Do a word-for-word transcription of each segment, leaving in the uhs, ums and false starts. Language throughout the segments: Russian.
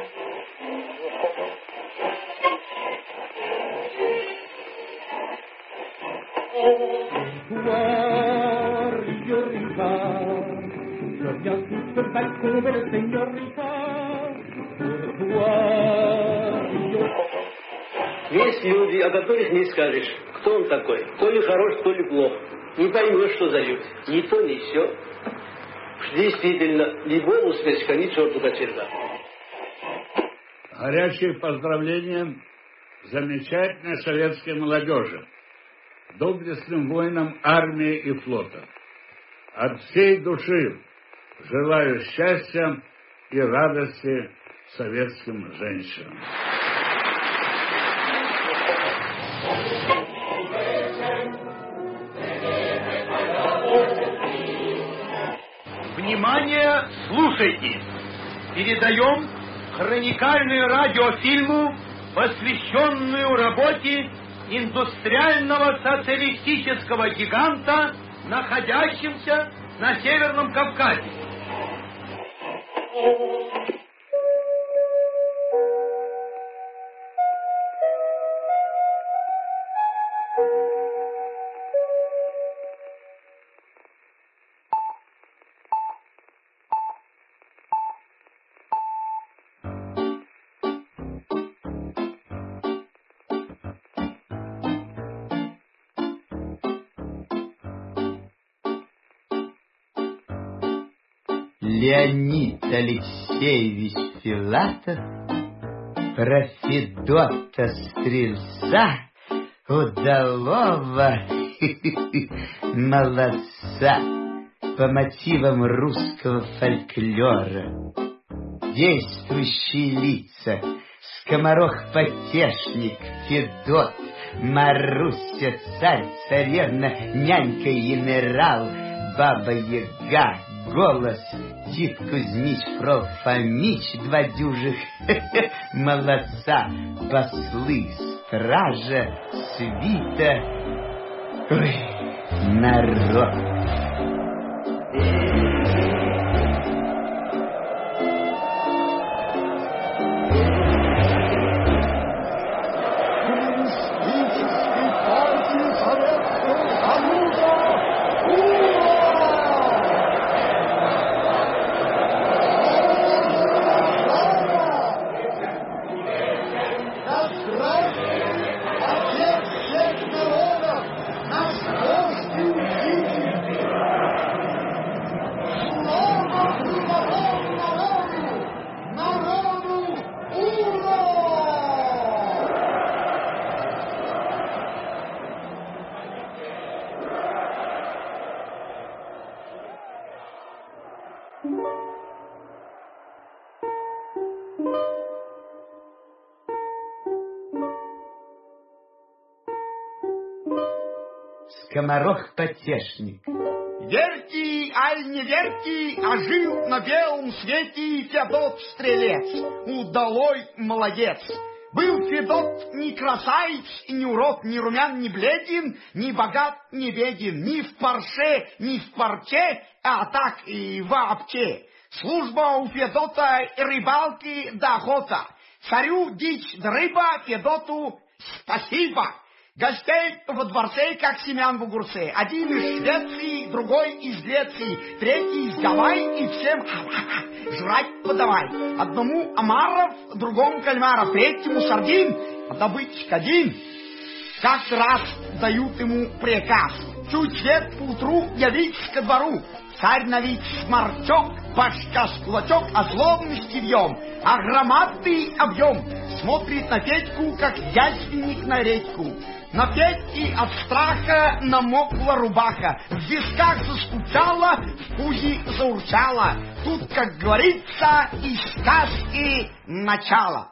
Есть люди, о которых не скажешь, кто он такой, то ли хорош, то ли плох. Не поймешь, что за люди. Ни то, ни сё. Действительно, любому скачка ни черту кочерга. Горячие поздравления замечательной советской молодежи, доблестным воинам армии и флота. От всей души желаю счастья и радости советским женщинам. Внимание, слушайте! Передаем хроникальную радиофильму, посвященную работе индустриального социалистического гиганта, находящимся на Северном Кавказе. Леонид Алексеевич Филатов про Федота Стрельца, удалого молодца по мотивам русского фольклора. Действующие лица: скоморох-потешник, Федот, Маруся, царь-царевна, нянька-генерал, баба-яга, голос, Тит Кузьмич, Фрол Фомич, два дюжих молодца, послы, стража, свита, ой, народ. Скоморох-потешник. Верьте, аль не верьте, а жил на белом свете Федот Стрелец, удалой молодец. Был Федот ни красавец, ни урод, ни румян, ни бледен, ни богат, ни беден, ни в парше, ни в парче, а так и вообще. Служба у Федота рыбалки да охота. Царю дичь да рыба, Федоту спасибо. Гостей во дворце, как семян в огурце. Один из Швеции, другой из Греции, третий из Гавайи, и всем жрать подавай. Одному омаров, другому кальмаров, третьему сардин, а добытчик один. Как раз дают ему приказ: чуть свет поутру явиться ко двору. Царь на вид сморчок, башка с кулачок, а злобности в нем, а громадный объем. Смотрит на Федьку, как ясенник на редьку. На Федьке от страха намокла рубаха, в висках заскучала, в пузе заурчала. Тут, как говорится, из сказки начало.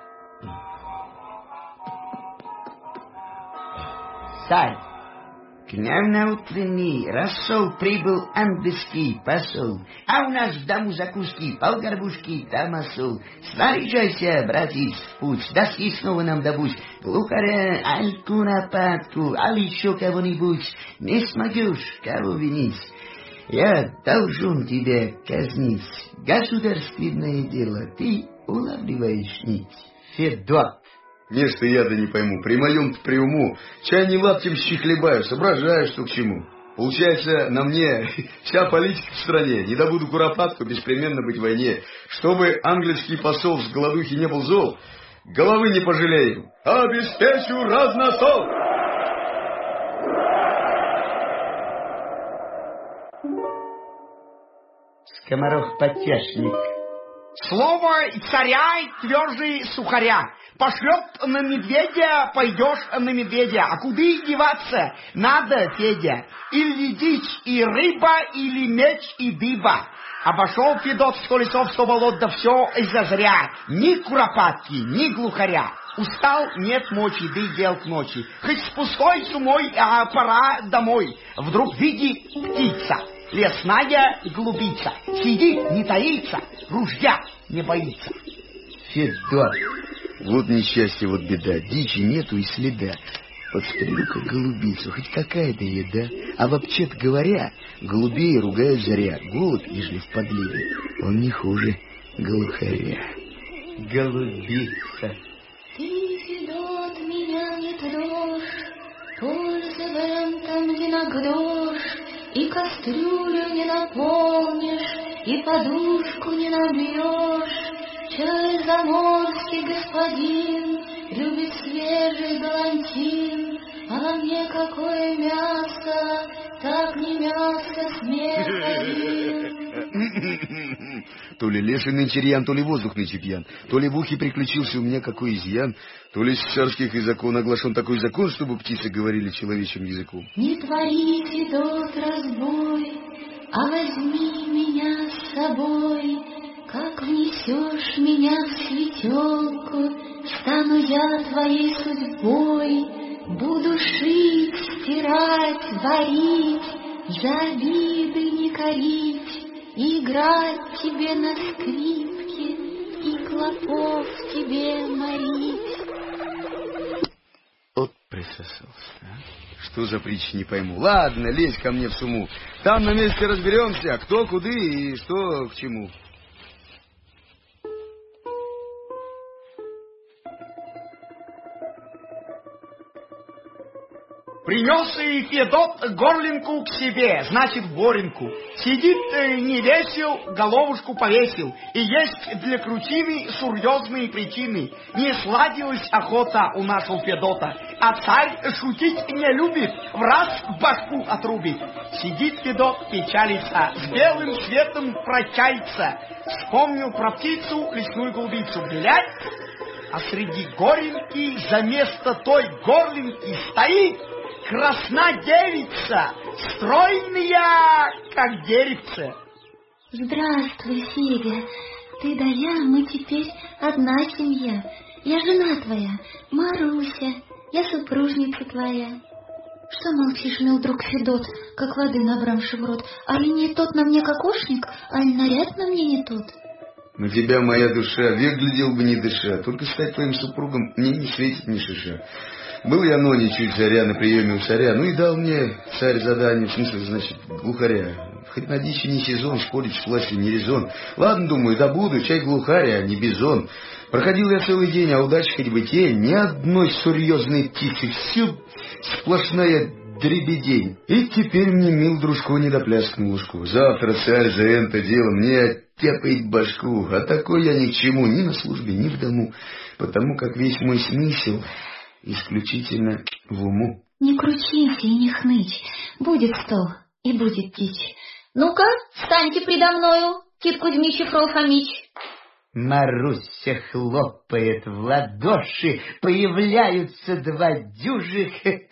Царь, К нам на утренний рассол прибыл английский посол, а у нас в дому закуски, полгорбушки, да масол. Снаряжайся, братец, в путь, да съесть снова нам добудь глухаря, аль куропатку, аль еще кого-нибудь. Не смогешь, кого винить. Я должен тебя казнить. Государственное дело, ты улавливаешь нить. Федот. Нечто я-то не пойму. При моем-то при уму. Чай не лаптем щихлебаю, соображаю, что к чему. Получается, на мне вся политика в стране. Не добуду куропатку, беспременно быть в войне. Чтобы английский посол с голодухи не был зол, головы не пожалею. Обеспечу разносол! Скоморох-потешник. Слово царя тверже сухаря. Пошлет на медведя, пойдешь на медведя. А куда деваться надо, Федя? Или дичь и рыба, или меч и дыба. Обошел Федот сто лесов, сто болот, да все из-за зря. Ни куропатки, ни глухаря. Устал, нет мочи, да и дел к ночи. Хоть с пустой сумой, а пора домой. Вдруг видит птица, лесная голубица. Сидит, не таится, ружья не боится. Федот. Вот несчастье, вот беда. Дичи нету и следа. Подстрелю-ка голубицу, хоть какая-то еда. А вообще-то говоря, голубей ругают зря. Голубь, ежели в подливе, он не хуже глухаря. Голубица. Ты, Федот, меня не трожь, пользы в этом не нагрешь, и кастрюлю не наполнишь, и подушку не набьешь. Чай заморский господин любит свежий галантин, а мне какое мясо, так не мясо, смех один. То ли леший нынче рьян, то ли воздух нынче пьян, то ли в ухе приключился у меня какой изъян, то ли с царских языков оглашен такой закон, чтобы птицы говорили человечьим языком. Не творите тот разбой, а возьми меня с собой. Как внесешь меня в светелку, стану я твоей судьбой. Буду шить, стирать, варить, за обиды не корить, и играть тебе на скрипке, и клопов тебе морить. Вот присосался, а? Что за притча, не пойму. Ладно, лезь ко мне в сумму. Там на месте разберемся, кто куды и что к чему. Принес и Федот горлинку к себе, значит, Боренку. Сидит э, не весел, головушку повесил. И есть для крутины серьезные причины. Не сладилась охота у нашего Федота, а царь шутить не любит, в раз башку отрубит. Сидит Федот, печалится, с белым светом прощается. Вспомнил про птицу, лесную голубицу. Глядь, а среди горенки за место той горлинки стоит красна девица, стройная, как деревце. Здравствуй, Федя. Ты да я, мы теперь одна семья. Я жена твоя, Маруся, я супружница твоя. Что молчишь, мил друг Федот, как воды набравши в рот? Али не тот на мне кокошник, али наряд на мне не тот? На тебя, моя душа, век глядел бы не дыша, только стать твоим супругом мне не светит ни шиша. Был я ноничу царя на приеме у царя, ну и дал мне царь задание, в смысле, значит, глухаря. Хоть на дичи не сезон, спорить с властью не резон. Ладно, думаю, добуду, чай глухаря, а не бизон. Проходил я целый день, а удачи хоть бы тень, ни одной серьезной птицы, все сплошная дребедень. И теперь мне, мил дружко, не допляск ножку. Завтра царь за это дело мне оттяпает башку, а такой я ни к чему, ни на службе, ни в дому, потому как весь мой смысл исключительно в уму. Не кручись и не хнычь, будет стол и будет дичь. Ну-ка, встаньте предо мною, Тит Кузьмич и Фрол Фомич. Маруся хлопает в ладоши, появляются два дюжих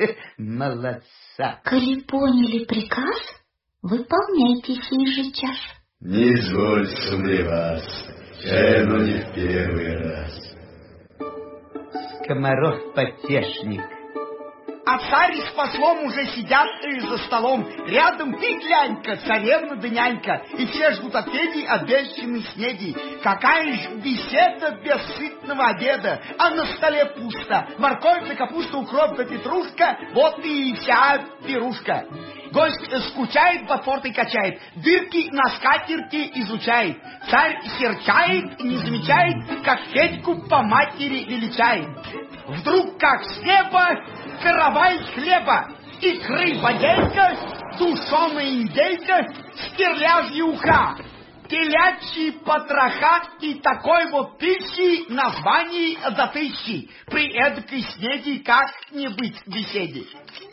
молодца. Коли поняли приказ, выполняйте сей же час. Не изволь сомневаться, чай оно не в первый раз. Скоморох-потешник. А царь с послом уже сидят за столом. Рядом ты, глянь-ка, царевна да нянька, и все ждут от Феди обещанной снеди. Какая ж беседа без сытного обеда, а на столе пусто. Морковь да капуста, укроп да петрушка, вот и вся пирушка. Гость скучает, ботфортой качает, дырки на скатерти изучает. Царь серчает, не замечает, как Федьку по матери величает. Вдруг, как с неба, каравай хлеба, икры бодейка, тушеная индейка, стерляжья уха, телячьи потроха и такой вот пищи названий до тысячи. При эдакой снеди как не быть в беседе?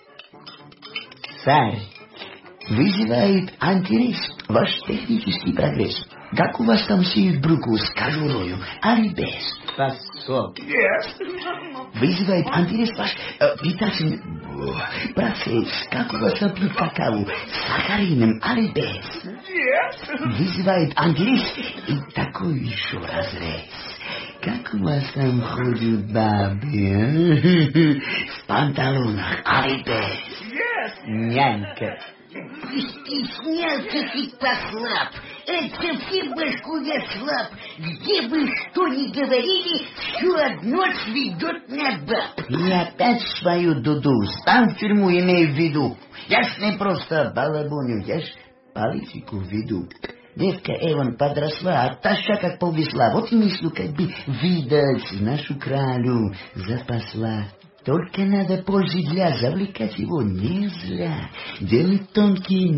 Царь, вызывает интерес ваш технический прогресс. Как у вас там сеют брюкву с кожурою, али без? Посол. Вызывает интерес ваш э, питательный процесс. Как у вас там пьют какао с сахарином, али без? Вызывает интерес и такой еще разрез. Как у вас там ходят бабы, в панталонах, али без? Нянька. Пристеснялся ты послаб, это совсем башку я слаб. Где бы что ни говорили, все одно сведет на баб. И опять свою дуду, сам в тюрьму имею в виду. Я ж не просто балабоню, я ж политику веду. Девка Эван подросла, а таща как полвесла. Вот и мыслю, как бы видать нашу кралю запасла. Только надо позже для завлекать его не зря. Делать тонкие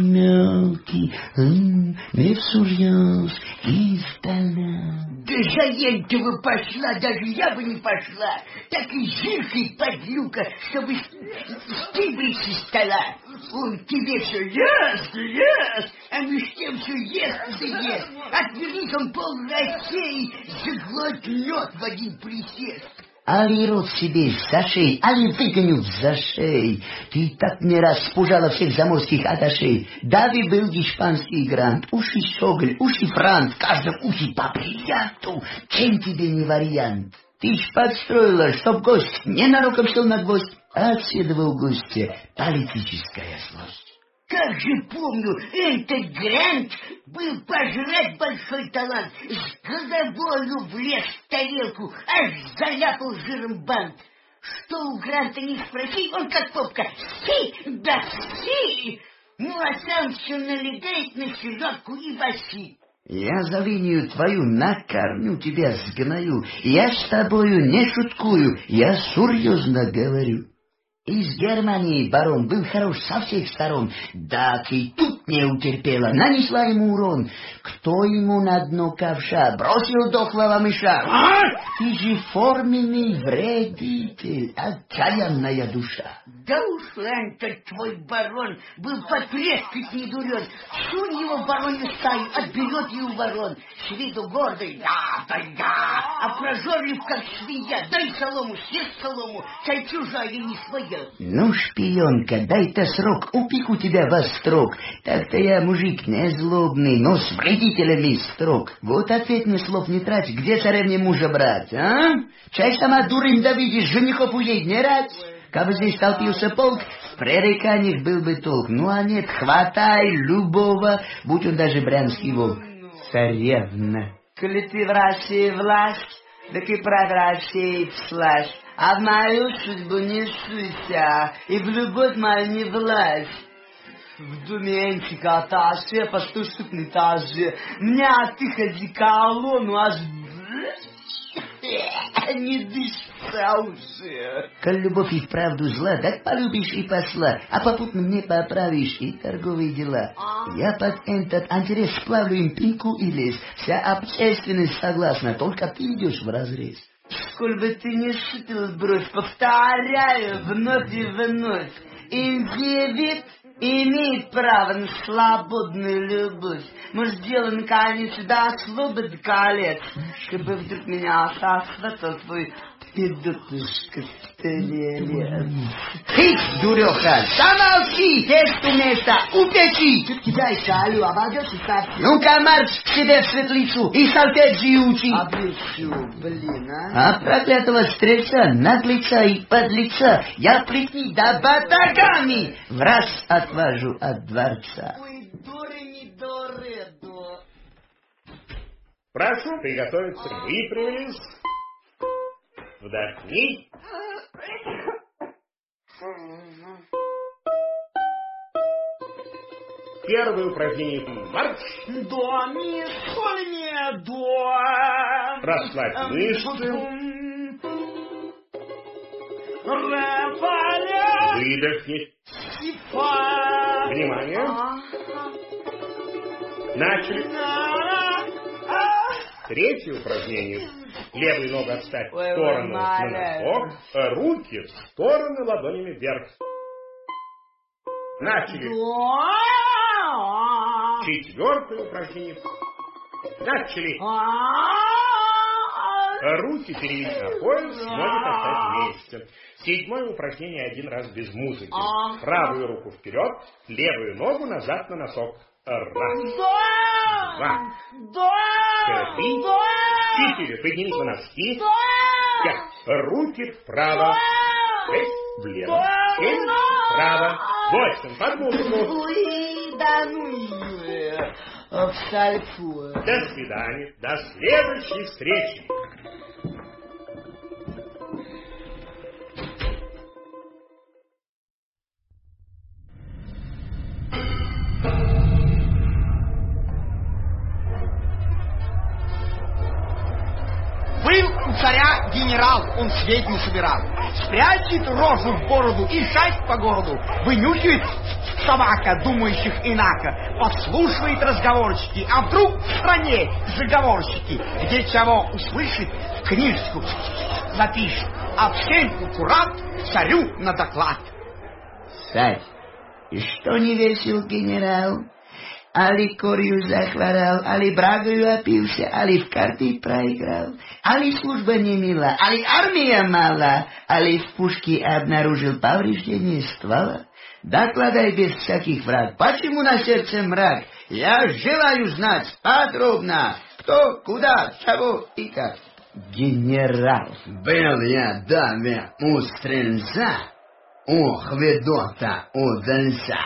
намеки, м-м, не всерьез, издалека. Да за этого пошла, даже я бы не пошла. Так и жиркой подлюка, чтобы стибрить со стола. Он тебе все ест, ест, а меж тем все ест да ест. Отвернись, он пол России заглотнет в один присест. Али рот себе за шеей, али выгоню за шеей. Ты так не раз спужала всех заморских аташей. Дави был испанский грант, уши Щеголь, уши Франт, в каждом ухе по бриллианту. Чем тебе не вариант? Ты ж подстроила, чтоб гость ненароком шел на гвоздь, а отседывал гостя политическая злость. Как же помню, этот Грант был пожрать большой талант. С головою влез в тарелку, аж заляпал жиром бант. Что у Гранта не спроси, он как попка. Си, да си! Ну а сам все налегает на селедку и баси. Я за линию твою накормлю, тебя сгною. Я с тобою не шуткую, я серьезно говорю. Из Германии барон был хорош со всех сторон, да и тут не утерпела, нанесла ему урон. Кто ему на дно ковша бросил дохлого мыша? А? Ты же форменный вредитель, отчаянная душа. Да уж, этот твой барон был потрескать не дурен. Сунь его в баронью стаю, отберет и у ворон. С виду гордый, да, да, да, а прожорлив как свинья. Дай солому, съест солому, чай чужая не своя. Ну, шпионка, дай-то срок, упеку тебя во строк. Так-то я мужик не злобный, но с вредителями строг. Вот ответ мне слов не трать, где царевне мужа брать, а? Чай сама дурень да видишь, женихов у ей не рать. Кабы здесь толпился полк, в пререканиях был бы толк. Ну а нет, хватай любого, будь он даже брянский волк. Царевна, коли ты в России власть, так и прав России всласть. А в мою судьбу не суйся, и в любовь мою не влазь. В доме Энтика Аташи, по сто штук на этаже. Меня ты ходи колонну, аж не дышится уже. Коль любовь и вправду зла, так полюбишь и посла, а попутно мне поправишь и торговые дела. Я под этот интерес сплавлю им пинку и лес. Вся общественность согласна, только ты идешь вразрез. Сколь бы ты не шутил бровь, повторяю вновь и вновь. Индивид имеет право на свободную любовь. Может, дело наконец до свободы колец, чтобы вдруг меня сосватал твой Федотушка стрелец. Ты, дуреха, замолчи, тесть умеешь-то упечи. Дай салю, обойдешься. Ну-ка, марш к себе в светлицу и сольфеджио учи. Облечу, блин, а? А проклятого стрельца, наглеца и подлеца я плетни да батагами в раз отвожу от дворца. Ой, доре не доре, до. Прошу приготовиться, выпрямились. Вдохни. Первое упражнение. Марш. До, ми, соль, ми, до. Расслабь мышцы. Выдохни. Внимание. Начали. Третье упражнение. Левую ногу отставь в сторону на носок, руки в стороны ладонями вверх. Начали. Четвертое упражнение. Начали. Руки перевести на пояс, ноги поставить вместе. Седьмое упражнение один раз без музыки. Правую руку вперед, левую ногу назад на носок. Раз, два, три, четыре. Поднимись на носки. Пять. Руки вправо. Шесть. Влево. Семь. Вправо. Восемь. Под музыку. Ой, да ну ее. В сальфу. До свидания. До следующей встречи. Был у царя генерал, он сведьму собирал. Спрячет рожу в бороду и шасть по городу. Вынюхивает собака, думающих инако. Подслушивает разговорчики, а вдруг в стране заговорщики. Где чего услышит, книжку запишет. А всем аккурат царю на доклад. Царь, что не весел генерал? Али корью захворал, али брагою опился, али в карты проиграл, али служба не мила, али армия мала, али в пушке обнаружил повреждение ствола. Докладай без всяких враг, почему на сердце мрак? Я желаю знать подробно, кто, куда, чего и как. Генерал. Был я даве у стрельца, у Хведота удальца.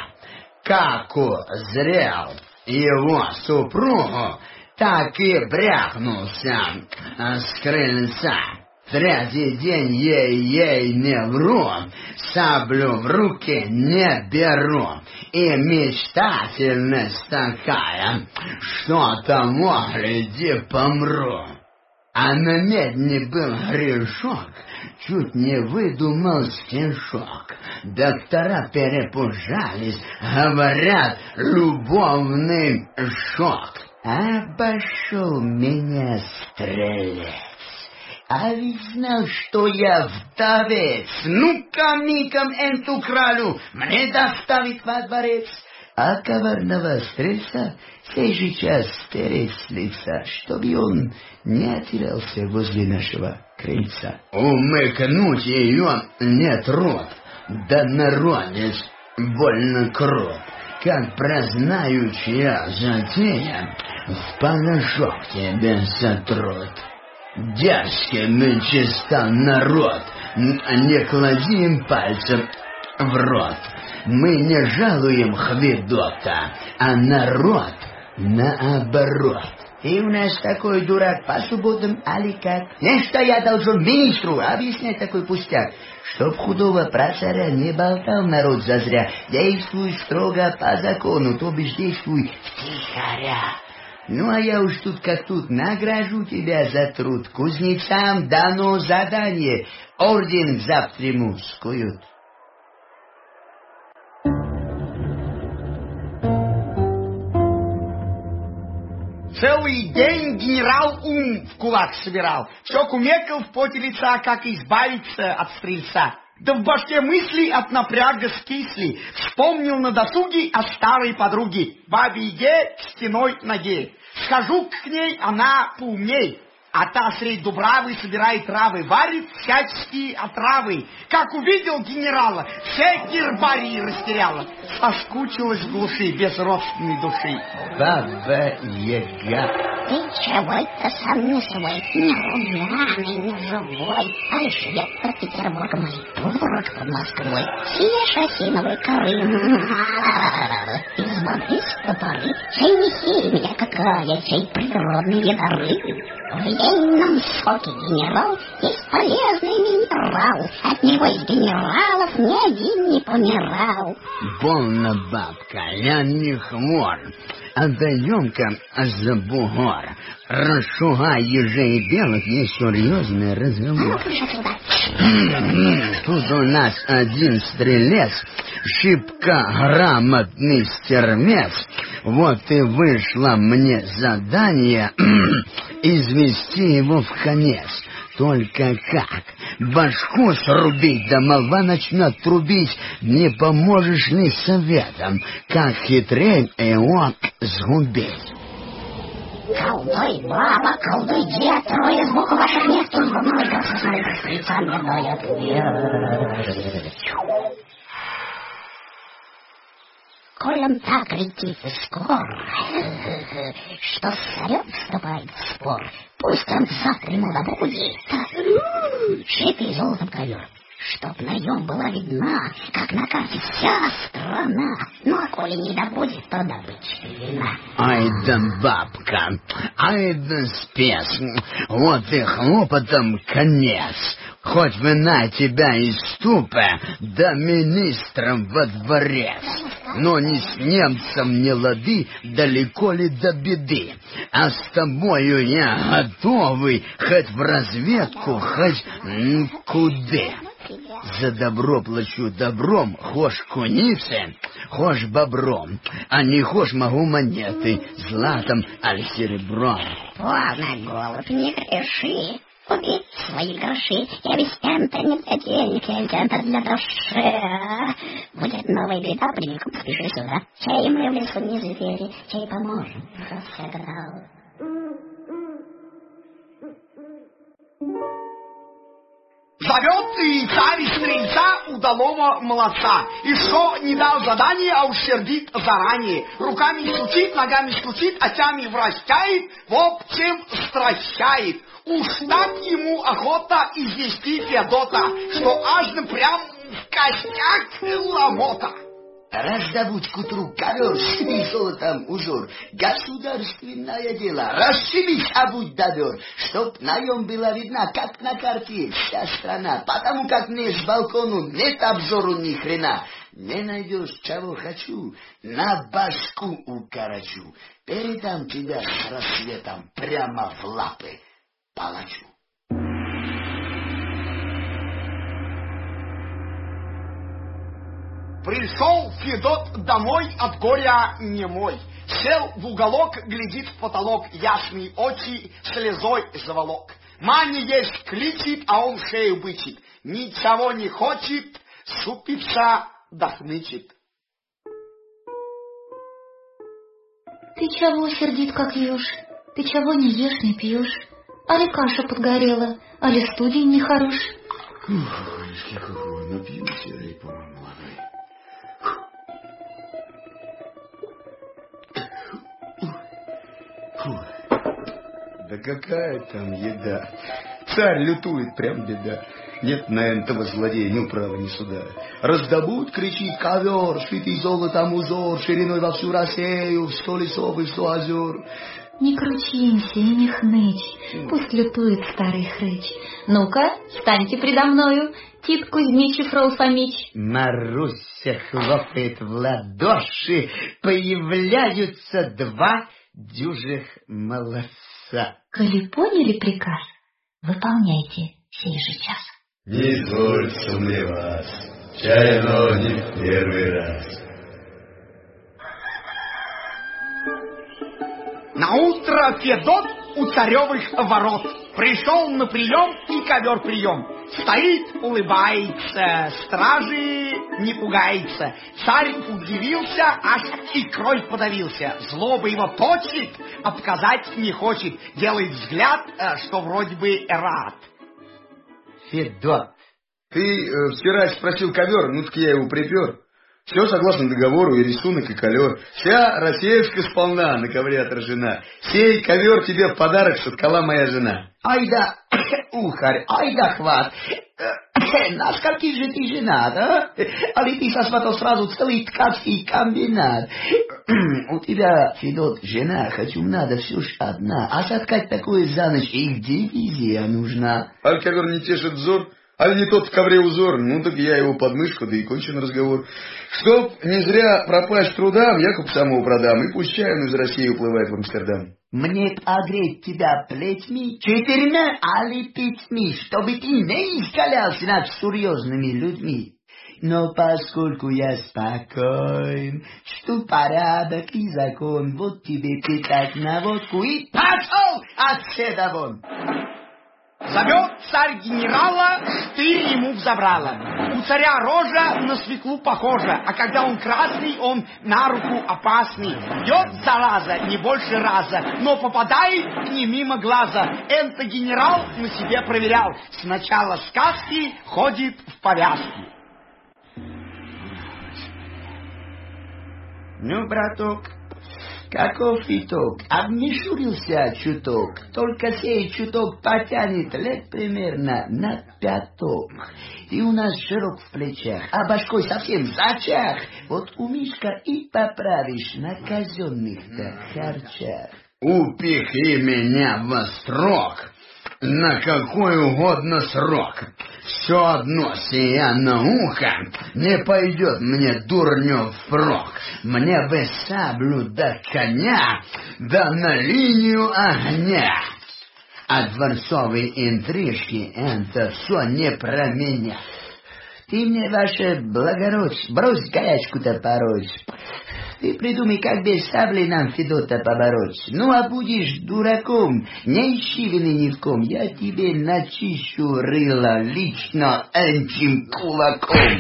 Како зрел его супругу, так и брякнулся с крыльца. Третий день ей-ей не вру, саблю в руки не беру. И мечтательность такая, что-то гляди помру. А на медне был грешок, чуть не выдумал стишок. Доктора перепужались, говорят, любовный шок. Обошел меня стрелец, а ведь знал, что я вдовец. Ну-ка, мигом эту кралю мне доставить во дворец. А коварного стрельца сей же час стереть с лица, чтобы он не отерялся возле нашего крыльца. Умыкнуть ее нет рот, да народец больно крот. Как прознаю, чья затея, в порошок тебе сотрут. Дерзкий нечиста народ, не клади им пальцем в рот. Мы не жалуем Хведота, а народ наоборот. И у нас такой дурак по субботам, али как? Не, что я должен министру объяснять такой пустяк. Чтоб худого про царя не болтал народ зазря, действуй строго по закону, то бишь действуй втихаря. Ну, а я уж тут как тут награжу тебя за труд. Кузнецам дано задание, орден завтра ему скуют. Целый день генерал ум в кулак собирал. Все кумекал в поте лица, как избавиться от стрельца. Да в башке мысли от напряга скисли. Вспомнил на досуге о старой подруге. Бабе Яге к стеной ноге. Схожу к ней, она поумней. А та средь Дубравы собирает травы, варит всяческие отравы. Как увидел генерала, вся гербарий растеряла. Соскучилась в глуши, без родственной души. Баба-Яга. Ты чего это сам не свой, не румяный, не живой, а лишь ветер Петербург мой, творог под Москвой, съешь осиновой коры. Из воды с топоры, чей не химия какая, чей природные дары. В ейном соке генерал есть полезный минерал, от него из генералов ни один не помирал. Больно, бабка, я не хмор. Отдаем-ка за бугор. Расшугай ежей белых, есть серьезный разговор. Тут у нас один стрелец, шибко грамотный стервец. Вот и вышло мне задание извести его в конец. Только как? Башку срубить, да молва начнет трубить, не поможешь ли советом, как хитрей его сгубить? Колдуй, баба, колдуй, дед, трое сбоку ваших нет, тут в одной красной лица мне дает. Коль он так летит и скор, что с царем вступает в спор, пусть он завтра ему добудет шитый золотом ковер, чтоб на нем была видна, как на карте вся страна. Ну, а коли не добудет, то добыча вина. Ай да бабка, ай да спец, вот и хлопотом конец. Хоть вина тебя и ступа, да министром во дворец. Но ни с немцем не лады, далеко ли до беды. А с тобою я готовый, хоть в разведку, хоть м, куда. За добро плачу добром, хошь куницы, хошь бобром, а не хошь могу монеты, златом аль серебром. Ладно, голубь, не греши. Убить свои гроши, я ведь это не для денег, я ведь это для души. Будет новая беда, прямиком спеши сюда. Чай мы в лесу не звери, чай поможем, разыграл. Зовет и царь стрельца удалого молодца. И что не дал задание, а уж сердит заранее. Руками стучит, ногами стучит, осями вращает, в общем стращает. Уж так ему охота извести Федота, что аж прям в костяк ломота. Раздобудь к утру ковер, шиби золотом узор, государственное дело, расшибись, а будь добер, чтоб на нем была видна, как на карте, вся страна, потому как мне с балкону нет обзору ни хрена. Не найдешь, чего хочу, на башку укорочу, передам тебя с рассветом прямо в лапы палачу. Пришел Федот домой от горя немой. Сел в уголок, глядит в потолок, ясные очи слезой заволок. Мани есть кличит, а он шею бычит. Ничего не хочет, супится да хнычет. Ты чего сердит, как еж? Ты чего не ешь, не пьешь? Али каша подгорела, али студень нехорош? Ой, какого напьюсь, эй, по-моему, молодой. Фу. Да какая там еда? Царь лютует, прям беда. Нет на этого злодея ни управы, ни суда. Раздобудь, кричит, ковер, шитый золотом узор, шириной во всю Россию, в сто лесов и сто озер. Не кручимся и не хнычь, пусть лютует старый хрыч. Ну-ка, встаньте предо мною, Тит Кузьмич и Фрол Фомич. Маруся хлопает в ладоши, появляются два дюжих молодца. Коли поняли приказ, выполняйте сей же час. Не извольте сомневаться, чай оно не в первый раз. Наутро Федот у царевых ворот пришел на прием и ковер прием. Стоит, улыбается, стражи не пугается. Царь удивился, аж икрой подавился. Злоба его точит, а показать не хочет. Делает взгляд, что вроде бы рад. Федот, ты э, вчера спросил ковер, ну так я его припер. Все согласно договору, и рисунок, и ковер. Вся Россиевка сполна на ковре отражена. Сей ковер тебе в подарок соткала моя жена. Ай да, ухарь, ай да хват. На скольки же ты женат, а? Али ты сосватал сразу целый ткацкий комбинат. У тебя, Федот, жена, хоть надо все ж одна, а соткать такое за ночь их дивизия нужна. Аль ковер не тешит взор, аль не тот в ковре узор, ну так я его под мышку, да и кончен разговор. Чтоб не зря пропасть трудам, я куп самого продам, и пусть чай он из России уплывает в Амстердам. Мне огреть тебя плетьми, четырьмя али пятьми, чтобы ты не изгалялся над серьезными людьми. Но поскольку я спокоен, что порядок и закон, вот тебе пятак на водку и пошел отседа вон. Зовет царь генерала, штырь ему взобрала. У царя рожа на свеклу похожа, а когда он красный, он на руку опасный. Бьет зараза не больше раза, но попадает не мимо глаза. Это генерал на себе проверял. С начала сказки ходит в повязке. Ну, браток, каков итог? Обмешурился чуток, только сей чуток потянет лет примерно на пяток. Ты у нас широк в плечах, а башкой совсем зачах. Вот умишь-ка и поправишь на казенных-то харчах. Упихи меня во строк, на какой угодно срок. Все одно сия наука не пойдет мне дурнев впрок. Мне бы саблю до коня, да на линию огня. А дворцовые интрижки — это все не про меня. Ты мне, ваше благородство, брось горячку-то пороть. Ты придумай, как без сабли нам Федота побороть. Ну, а будешь дураком, не ищи вины ни в ком. Я тебе начищу рыло лично этим кулаком.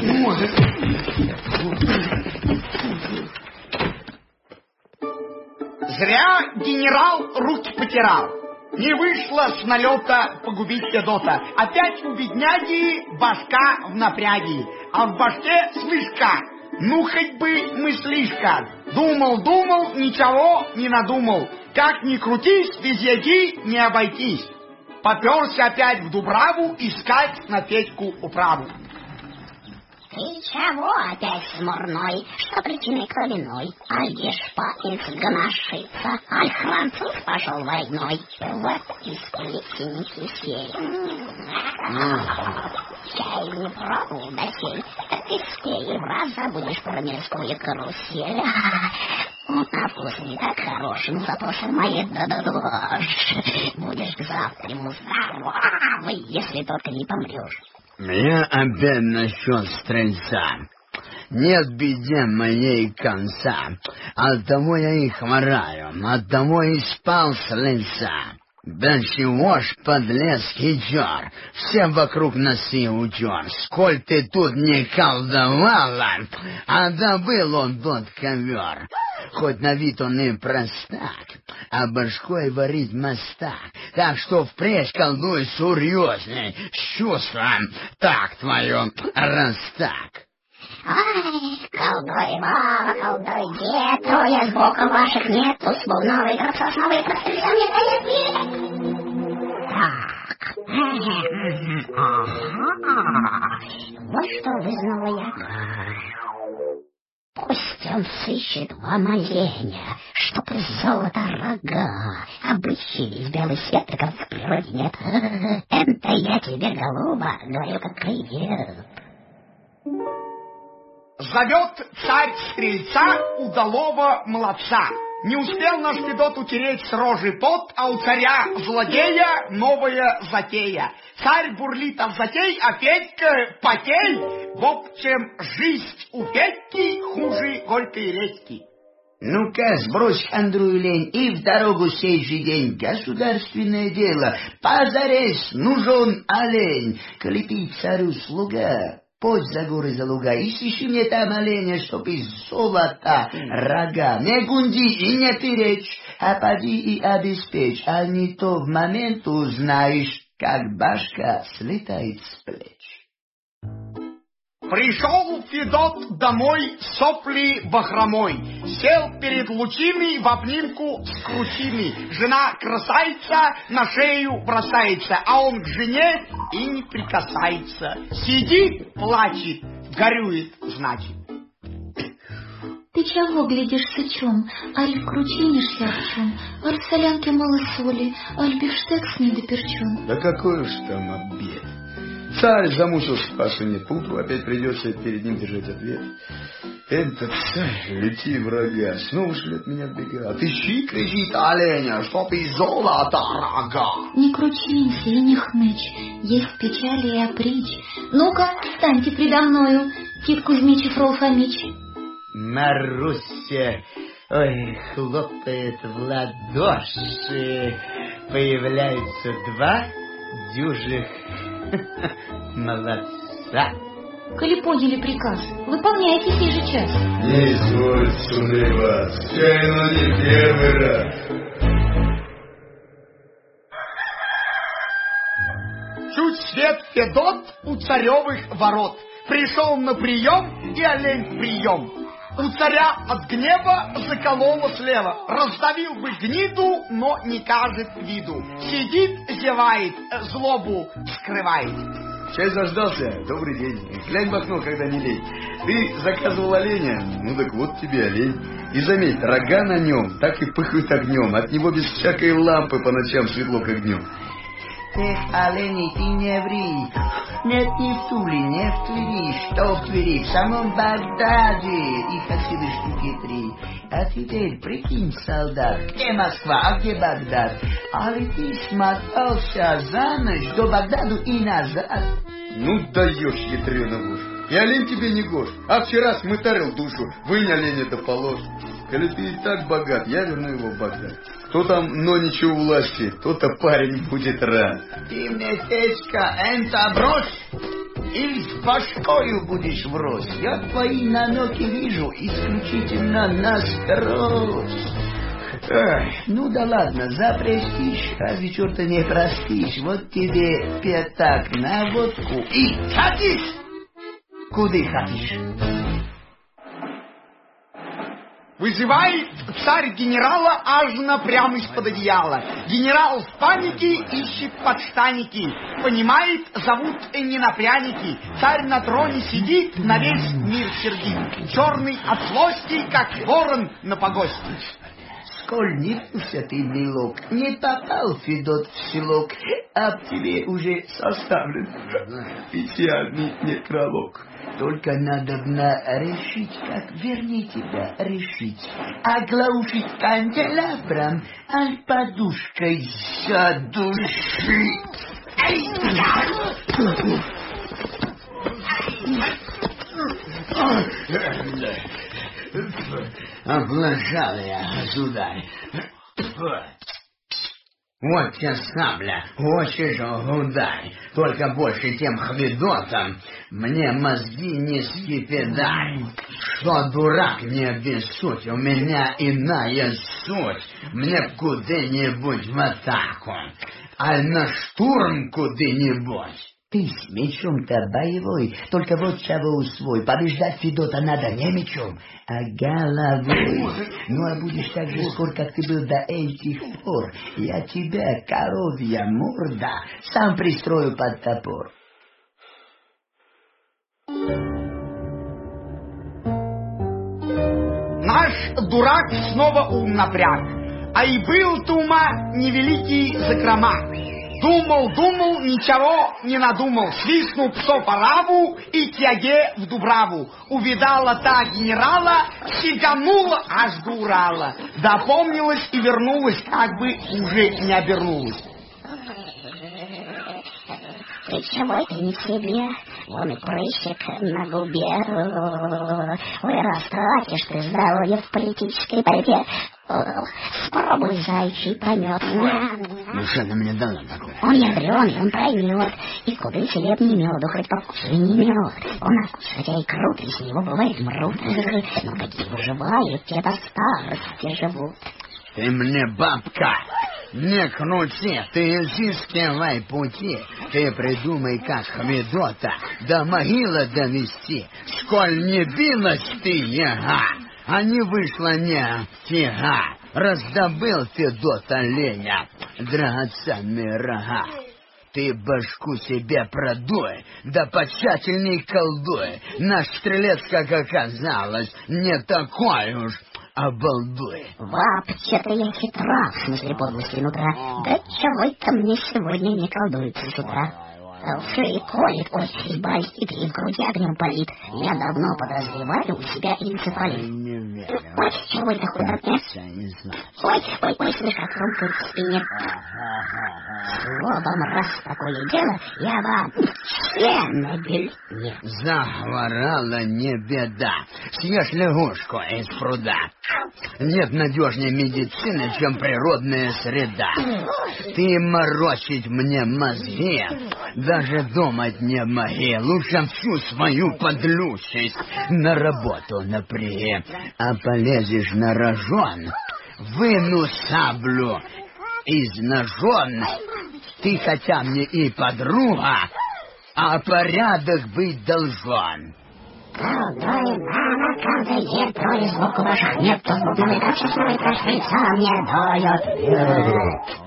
Зря генерал руки потирал. Не вышло с налета погубить Федота. Опять у бедняги башка в напряге, а в башке слышка. Ну, хоть бы мыслишка. Думал, думал, ничего не надумал. Как ни крутись, без еды не обойтись. Поперся опять в Дубраву искать на Петьку управу. Ты чего опять смурной? Что причиной кровяной? Аль гешпатец гоношится, аль француз пошел войной. Вот и сплетенники сели. Чай не пробовал досель, так и скорее в раз забудешь про мирскую карусель. Он на вкус не так хорош, но зато самое да-да-дрожь. Будешь к завтраму здоровый, если только не помрешь. Я опять насчет стрельца. Нет беде моей конца. Оттого я и хвораю, оттого и спал с лица. Да чего ж, подлец хитер, все вокруг носы утер. Сколь ты тут не колдовала, а добыл он тот ковер. Хоть на вид он и простак, а башкой варить мастак. Так что впредь колдуй серьезней, с чувством, так твое, раз так. Ай, колдуй, мало, колдуй, дед, трое сбоку ваших нет, тут был новый год сосновый, под стрельцом не стоит нет. Так, вот что вызнала я. Пусть он сыщет вам оленя, чтоб из золота рога, обычай из белых сеток в природе нет. Это я тебе, голуба, говорю как привет. Зовет царь стрельца удалого молодца. Не успел наш Федот утереть с рожи пот, а у царя злодея новая затея. Царь бурлит от затей, а Петька потей. В общем, жизнь у Петьки хуже горькой редьки. Ну-ка, сбрось хандру и лень, и в дорогу сей же день. Государственное дело, позарез нужен олень. Коли ты царю слуга, подь за горы, за луга, и сыщи мне там оленя, чтоб из золота рога. Не гунди и не перечь, а поди и обеспечь, а не то в момент узнаешь, как башка слетает с плеч. Пришел Федот домой сопли бахромой, сел перед лучами в обнимку с кручими. Жена красавица на шею бросается, а он к жене и не прикасается. Сидит, плачет, горюет, значит. Ты чего глядишь сычом? Аль в кручине шляпчем, аль в солянке мало соли, аль бифштекс недоперчен. Да какой уж там обед. Царь замучился, спасу нет. Поутру опять придется перед ним держать ответ. Этот царь, лети, врага, снова шлет меня в бега. Отыщи, кричит оленя, чтоб из золота рога. Не кручинься и не хнычь, есть печали и опричь. Ну-ка, встаньте предо мною, Тит Кузьмич и Фрол Фомич. Маруся, ой, хлопает в ладоши. Появляются два дюжих молодца. Коли поняли приказ, выполняйте сей же час. Не извольте унываться, чайно не первый раз. Чуть свет Федот у царевых ворот. Пришел на прием, и олень прием. У царя от гнева закололо слева. Раздавил бы гниду, но не кажет виду. Сидит, зевает, злобу скрывает. Чай заждался? Добрый день. Глянь в окно, когда не лень. Ты заказывал оленя? Ну так вот тебе олень. И заметь, рога на нем так и пыхают огнем. От него без всякой лампы по ночам светло, как днем. Эх, олени, ты не ври. Нет ни в Туле, ни в Твери. Что в Твери? В самом Багдаде. Их отсюда штуки три. А теперь прикинь, солдат, где Москва, а где Багдад? А ведь ты смотался за ночь до Багдаду и назад. Ну даешь, ядрёна вошь. И олень тебе не гош. А вчера смытарил душу. Вынь оленя да положь. Коли ты и так богат, я верну его в Багдад. Кто там, но ничего власти, тот-то парень будет рад. Ты, местечко, энто брось, или с башкою будешь врозь. Я твои намеки вижу исключительно насквозь. Эх, ну да ладно, запрестишь, разве черта не простишь. Вот тебе пятак на водку и катись, куда хотишь. Вызывает царь генерала аж напрямо из-под одеяла. Генерал в панике ищет подштанники. Понимает, зовут не на пряники. Царь на троне сидит, на весь мир сердит. Черный от злости, как ворон на погосте. Сколь не пуся ты, милок, не попал, Федот, в селок, а в тебе уже составлен печальный некролог. Только надобно решить, как вернее тебя решить. Оглаушить канделябром, аль подушкой задушить. Облажал я, государь. Вот те сабля, очень же ударь. Только больше тем хведотам мне мозги не скипидай. Что дурак не обессудь, у меня иная суть. Мне куда-нибудь в атаку, а на штурм куда-нибудь. Ты с мечом-то боевой, только вот чего усвой. Побеждать Федота надо не мечом, а головой. Ну, а будешь так же скор, как ты был до этих пор. Я тебя, коровья морда, сам пристрою под топор. Наш дурак снова ум напряг, а и был-то ума невеликий закрома. Думал, думал, ничего не надумал. Свистнул псов ораву и тяге в Дубраву. Увидала та генерала, сиганула аж до Урала. Допомнилась и вернулась, как бы уже не обернулась. Ты чего ты не в себе? вон и прыщик на губе. Ой, растратишь ты здоровье в политической борьбе. Спробуй зайчий помет. Ну что ты мне дала такое? Он ядреный, он проймет. И куда хлебный меду, хоть по вкусу не мед. Он на вкус, хотя и крутый, с него бывает мрут. Но какие выживают, те до старости живут. Ты мне, бабка, не крути, ты изыскивай пути. Ты придумай, как Федота до могилы довести. Сколь не билась ты, яга, а не вышла не фига. Раздобыл Федот оленя драгоценные рога. Ты башку себе продуй, да потщательней колдуй. Наш стрелец, как оказалось, не такой уж обалдуй. Вообще-то я хитра, в смысле подлости нутра. Да чего это мне сегодня не колдуется с утра? В шее колет, ой, и болит, и в груди огнем палит. Я давно подозреваю у себя энцефалит. Ой, чего это худотня? Ой, ой, ой, слышь, как хрумкает в спине. Словом, раз такое дело, я вам все на белье. Захворала не беда. Съешь лягушку из пруда. Нет надежнее медицины, чем природная среда. Ты морочить мне мозги даже думать не моги. Лучше всю свою подлющесть на работу напряги. А полезешь на рожон, выну саблю из ножон. Ты хотя мне и подруга, а порядок быть должен. Колдуй, мама, колдует, трое звук ваших нет, то зубной, как честной прошли, сам не доет.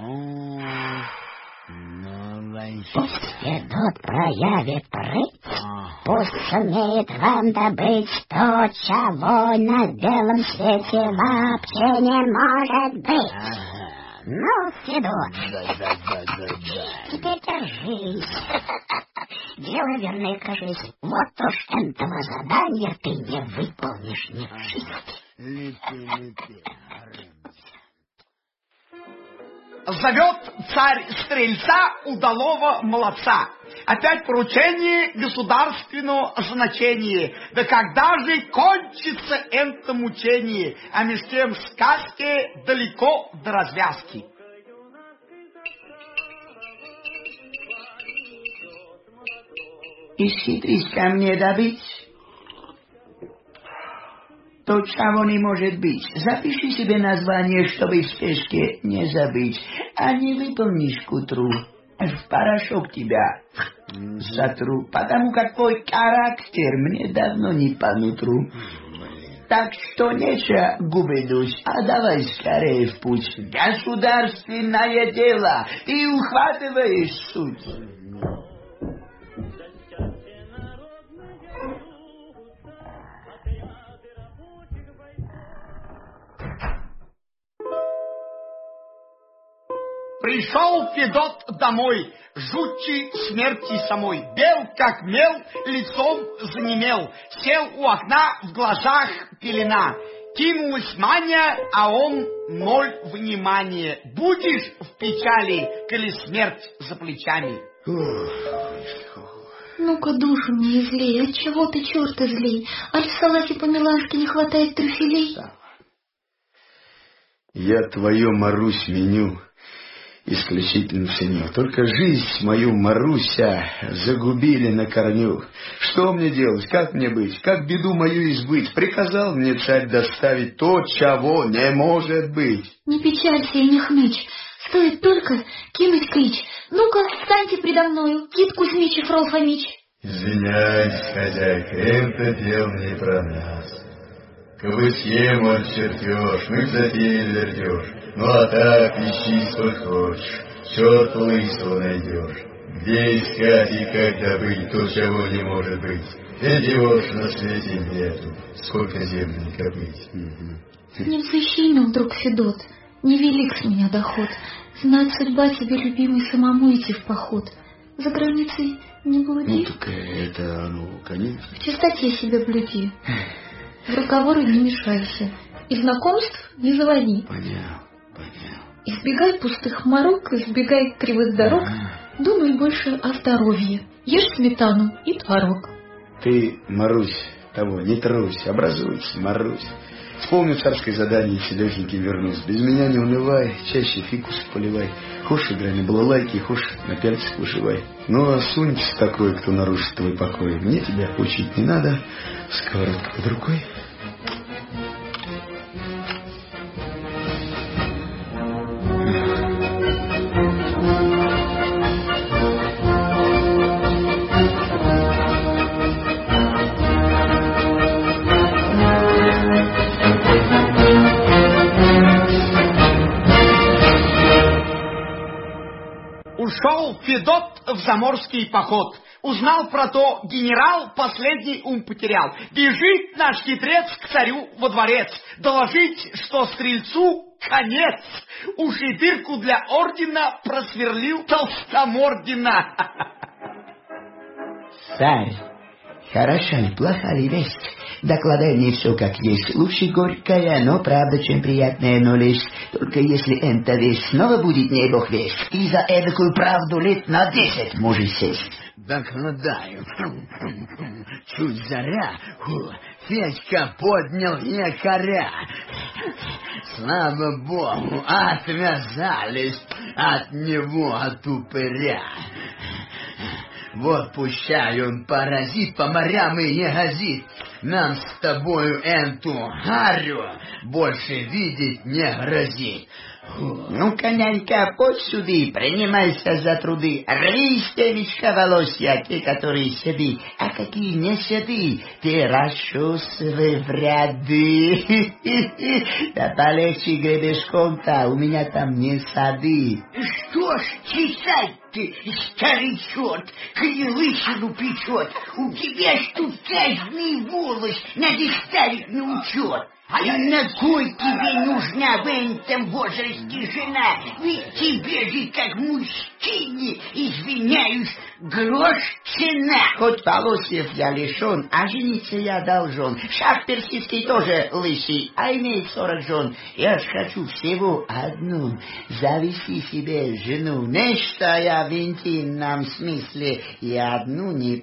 Пусть Федот проявит прыть, пусть сумеет вам добыть то, чего на белом свете вообще не может быть. Ну, Федот, теперь держись. Дело верное, кажись. Вот уж этого задания ты не выполнишь ни в жизни. Лети, лети, Зовет царь стрельца удалого молодца. Опять поручение государственного значения. Да когда же кончится это мучение? А меж тем сказки далеко до развязки. Исхитрись ко мне добыть то, чего не может быть. Запиши себе название, чтобы в спешке не забыть. А не выполнишь к утру, аж в порошок тебя сотру. Потому как твой характер мне давно не по нутру. Так что нечего губы дуть, а давай скорее в путь. Государственное дело, ты ухватываешь суть. Пришел Федот домой, жутче смерти самой. Бел, как мел, лицом занемел. Сел у окна, в глазах пелена. Кинулась Маня, а он ноль внимания. Будешь в печали, коли смерть за плечами. Ну-ка, душу мне излей, отчего ты, черта злей? Аль в салате по-милански не хватает трюфелей? Я твою Марусь меню исключительно ценю. Только жизнь мою, Маруся, загубили на корню. Что мне делать? Как мне быть? Как беду мою избыть? Приказал мне царь доставить то, чего не может быть. Не печалься и не хнычь. Стоит только кинуть клич. Ну-ка, встаньте предо мною, Кит Кузьмич и Фрол Фомич. Извиняйся, хозяйка, это дело не про нас. Кабытье, мой чертеж, мы затеяли вердеж. Ну а так, ищи сколько хочешь, черт лысого найдешь. Где искать и как добыть то, чего не может быть? Ведь его ж на свете нету, сколько земли копыть. Не взыщи нам, друг Федот, невелик с меня доход. Знать судьба тебе, любимый, самому идти в поход. За границей не блуди. Ну так это, ну, конечно. В чистоте себя блюди. В разговоры не мешайся. И знакомств не заводи. Понял, понял. Избегай пустых морок, избегай кривых дорог. Думай больше о здоровье. Ешь сметану и творог. Ты, Марусь, того, не трусь, образуйся, Марусь. Вспомню царское задание, если легенький вернусь. Без меня не унывай, чаще фикус поливай. Хошь играй на балалайке, хошь на пяльцах вышивай. Ну, а сунется такой, кто нарушит твой покой. Мне тебя учить не надо, сковородка под рукой. Ушел Федот в заморский поход. Узнал про то генерал, последний ум потерял. Бежит наш хитрец к царю во дворец. Доложить, что стрельцу конец. Уж и дырку для ордена просверлил толстомордина. Царь, хороша ли, плоха ли весть? Докладай мне все как есть. Лучше горькая, но правда, чем приятная, но лишь. Только если эта весть снова будет, не бог весть. И за эдакую правду лет на десять можешь сесть. Докладаю. Чуть заря, фу, Федька поднял якоря. Слава Богу, отвязались от него, от упыря. Вот пущай он паразит, по морям и не газит. Нам с тобою эту гарю больше видеть не грозит. Ну-ка, нянька, подь сюда, принимайся за труды. Рви стемечко волосья, те, которые седы, а какие не седы, те расчесывай в ряды. Да полегче гребешком-то, у меня там не сады. Что ж чесать ты, старый черт, крылышину печет? У тебя ж тут каждый волос надо ставить на учет. А на кой тебе нужна в этом возрасте жена? Ведь тебе же, как мужчине, извиняюсь, грош цена. Хоть волосьев я лишен, а жениться я должен. Шах персидский тоже лысый, а имеет сорок жен. Я ж хочу всего одну, завести себе жену. Не что я в интимном смысле и одну не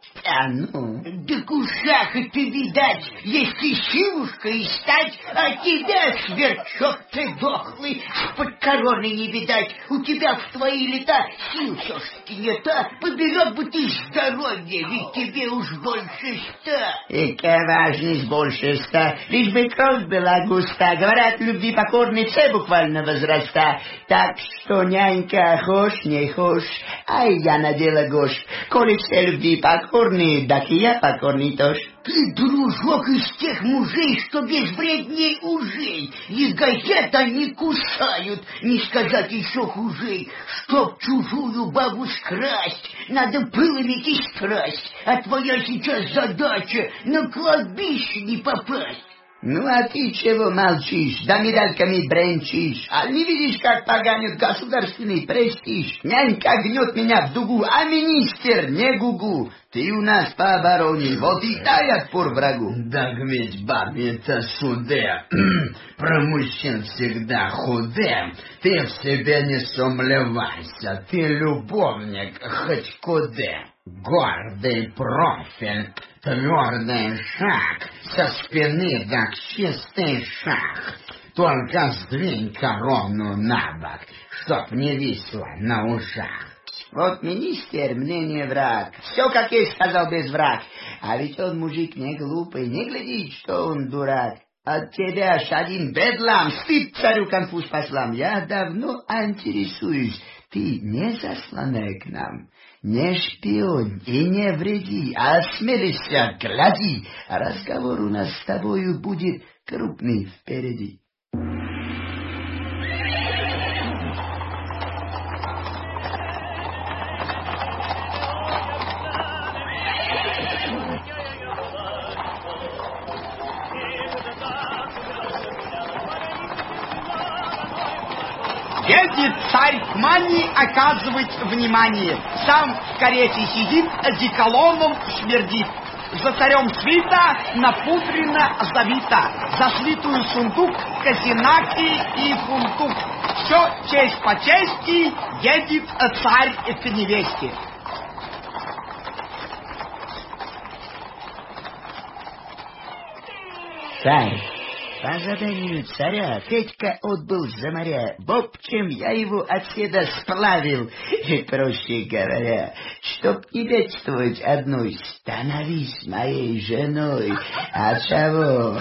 потяну. Так у Шаха ты, видать, если силушка и стать, а тебя, сверчок ты дохлый, под короной не видать. У тебя в твои лета сил все-таки не та. Поберег бы ты здоровье, ведь тебе уж больше ста. И какая важность больше ста, лишь бы кровь была густа. Говорят, любви покорной все буквально возраста. Так что, нянька, хошь, не хошь, ай, я надела гош. Коли все любви покорные, так и я покорный тоже. Ты, дружок, из тех мужей, что безвредней ужей. И газет они кусают, не сказать еще хужей. Чтоб чужую бабу скрасть, надо пыловить и страсть. А твоя сейчас задача на кладбище не попасть. Ну, а ты чего молчишь, да медальками бренчишь? А не видишь, как поганят государственный престиж? Нянька гнет меня в дугу, а министр не гугу. Ты у нас по обороне, вот и дай отпор врагу. Да ведь бабе-то суде, про мужчин всегда худе. Ты в себе не сомневайся, ты любовник хоть куда. Гордый профиль, твердый шаг, со спины как чистый шаг. Только сдвинь корону на бок, чтоб не висло на ушах. Вот министр мне не враг, все, как я сказал, без враг. А ведь он мужик не глупый, не глядит, что он дурак. От тебя ж один бедлам, стыд царю конфуз послам. Я давно интересуюсь, ты не засланный к нам, не шпион и не вреди, а осмелишься, гляди, а разговор у нас с тобою будет крупный впереди. Едет царь к Манне оказывать внимание. Сам в карете сидит, одеколоном смердит. За царем свита напудрено завита. За свитую сундук, казинаки и фунтук. все честь по чести, едет царь к невесте. Царь. По заданию царя Федька отбыл за моря. В общем, я его отседа сплавил. И, проще говоря, чтоб не бедствовать одной, становись моей женой. А чего?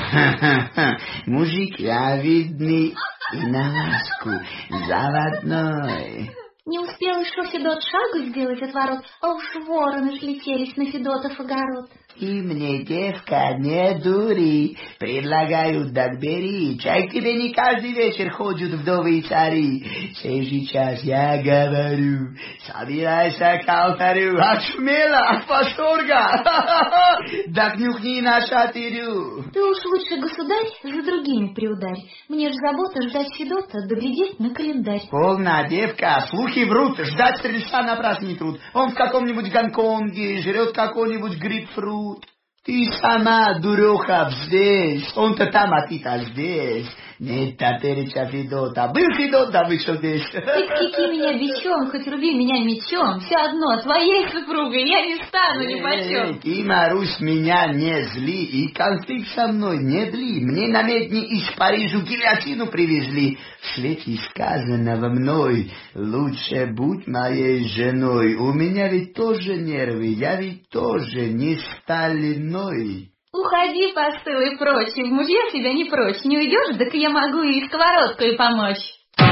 Мужик я видный и на ласку заводной. Не успел еще Федот шагу сделать от ворот, а уж вороны слетелись на Федотов огород. И мне, девка, не дури, предлагаю, так бери, чай к тебе не каждый вечер ходят вдовы и цари. Сей же час я говорю, собирайся к алтарю, отшумела от восторга, так нюхни на шатырю. Ты уж лучше, государь, за другими приударь, мне ж забота ждать Федота, да глядеть на календарь. Полна, девка, слухи врут, ждать стрельца напрасный труд, он в каком-нибудь Гонконге жрет какой-нибудь грейпфрут. Ты сама, дуреха, здесь, он-то там, а ты-то здесь. Нет, топереча Федота, был Федот, да вышел здесь. Ты кики меня бичом, хоть руби меня мечом, все одно, твоей супругой я не стану ни почем. Ты, Марусь, меня не зли, и конфликт со мной не дли. Мне на медни из Парижа гильотину привезли. В свете сказанного мной, лучше будь моей женой. У меня ведь тоже нервы, я ведь тоже не стальной. Уходи, постылый, прочь, и в мужья себя не прочь. Не уйдешь, так я могу и сковородкой помочь.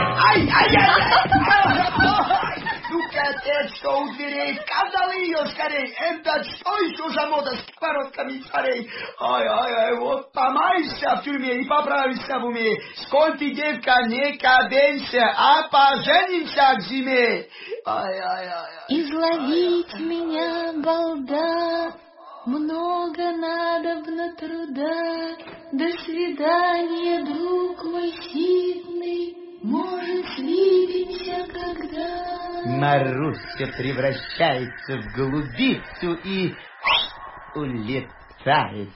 Ай-ай-ай! Ну-ка, отец, что у дверей, сказал ее скорей, это что еще за мода с сковородками царей? Ай-ай-ай, вот помайся в тюрьме и поправишься в уме. Сколь ты, девка, не каденься, а поженимся к зиме. Ай-ай-ай. Изловить меня, балда, много надобно труда. До свидания, друг мой сильный, может, свидимся когда. Маруся превращается в голубицу и улетает.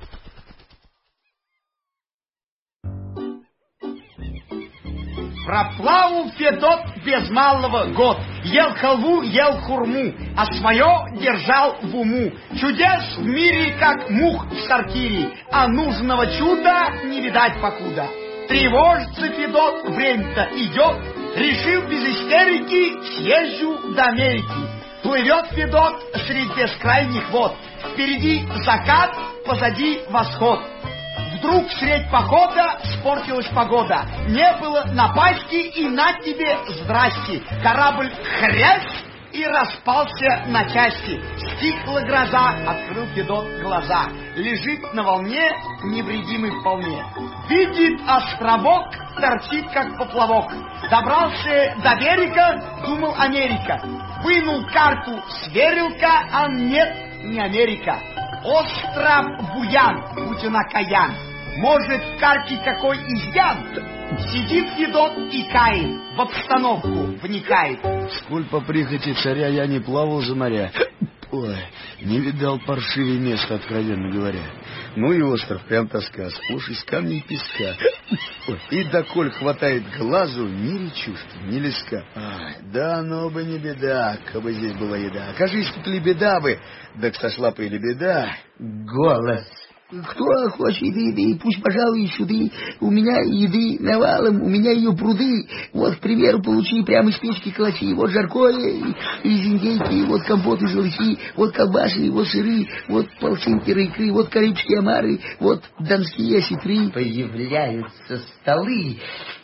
Проплавал Федот без малого год, ел халву, ел хурму, а свое держал в уму. Чудес в мире, как мух в сортире, а нужного чуда не видать покуда. Тревожится Федот, время-то идет, решил без истерики съезжу до Америки. Плывет Федот среди бескрайних вод, впереди закат, позади восход. Вдруг средь похода спортилась погода, не было напасти, и на тебе здрасте. Корабль хрясь и распался на части. Стихла гроза, открыл Федот глаза, лежит на волне, невредимый вполне. Видит островок, торчит как поплавок. Добрался до берега, думал Америка. Вынул карту, сверил-ка, а нет, не Америка. Остров Буян, будь он окаян. Может, в карте какой изъян? Сидит Федот и кает, в обстановку вникает. Сколь по прихоти царя я не плавал за моря. Ой, не видал паршивее места, откровенно говоря. Ну и остров, прям тоска, сплошь из камней и песка. Ой, и доколь хватает глазу, ни речушки, ни леска. Ай, да ну бы не беда, кабы здесь была еда. Окажись, тут ли беда бы, так сошла бы или беда. Голос. Кто хочет еды, пусть, пожалуй, сюды. У меня еды навалом, у меня ее пруды. Вот, к примеру, получи прямо из печки калачи. Вот жаркое из индейки, вот компот из лохи, вот колбасы, вот сыры, вот полцинки икры, вот карибские омары, вот донские осетры. Появляются столы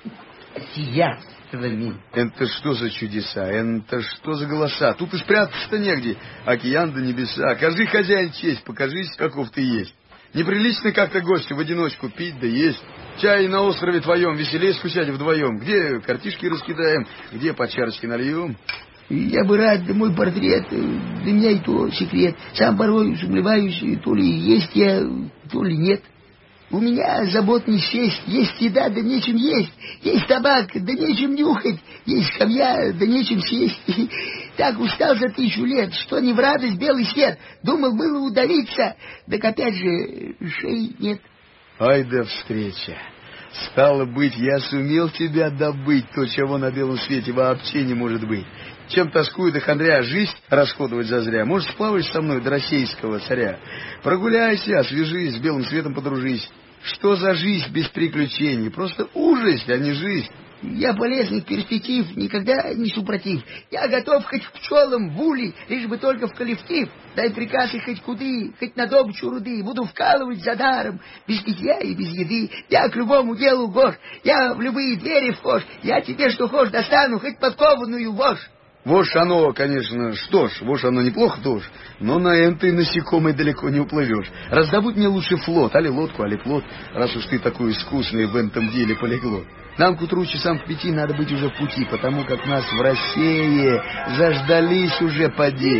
с яствами. Это что за чудеса? Это что за голоса? Тут и спрятаться-то негде. Океан до небеса. Каждый хозяин честь, покажись, каков ты есть. Неприлично как-то гостю в одиночку пить да есть. Чай на острове твоем веселее скучать вдвоем. Где картишки раскидаем, где по чарочке нальем. Я бы рад, да мой портрет, для меня и то секрет. Сам порой сомневаюсь, то ли есть я, то ли нет. У меня забот не сесть, есть еда, да нечем есть, есть табак, да нечем нюхать, есть скамья, да нечем сесть. Так устал за тысячу лет, что не в радость белый свет. Думал было удавиться, так опять же шеи нет. Ай да встреча. Стало быть, я сумел тебя добыть, то, чего на белом свете вообще не может быть. Чем тоскую до хандря, жизнь расходовать зазря. Может, сплаваешь со мной до российского царя? Прогуляйся, освежись, с белым светом подружись. Что за жизнь без приключений? Просто ужас, а не жизнь. Я полезных перспектив никогда не супротив. Я готов хоть к пчелам, в улей, лишь бы только в коллектив. Дай приказ и хоть куды, хоть на добычу руды. Буду вкалывать за даром, без питья и без еды. Я к любому делу гож, я в любые двери вхож. Я тебе что хошь достану, хоть подкованную вошь. Вошь оно, конечно, что ж, вошь оно неплохо тоже, но на энтой насекомой далеко не уплывешь. Раздобудь мне лучше флот, али лодку, али плот, раз уж ты такой искусный в этом деле полиглот. Нам к утру часам к пяти надо быть уже в пути, потому как нас в России заждались уже поди.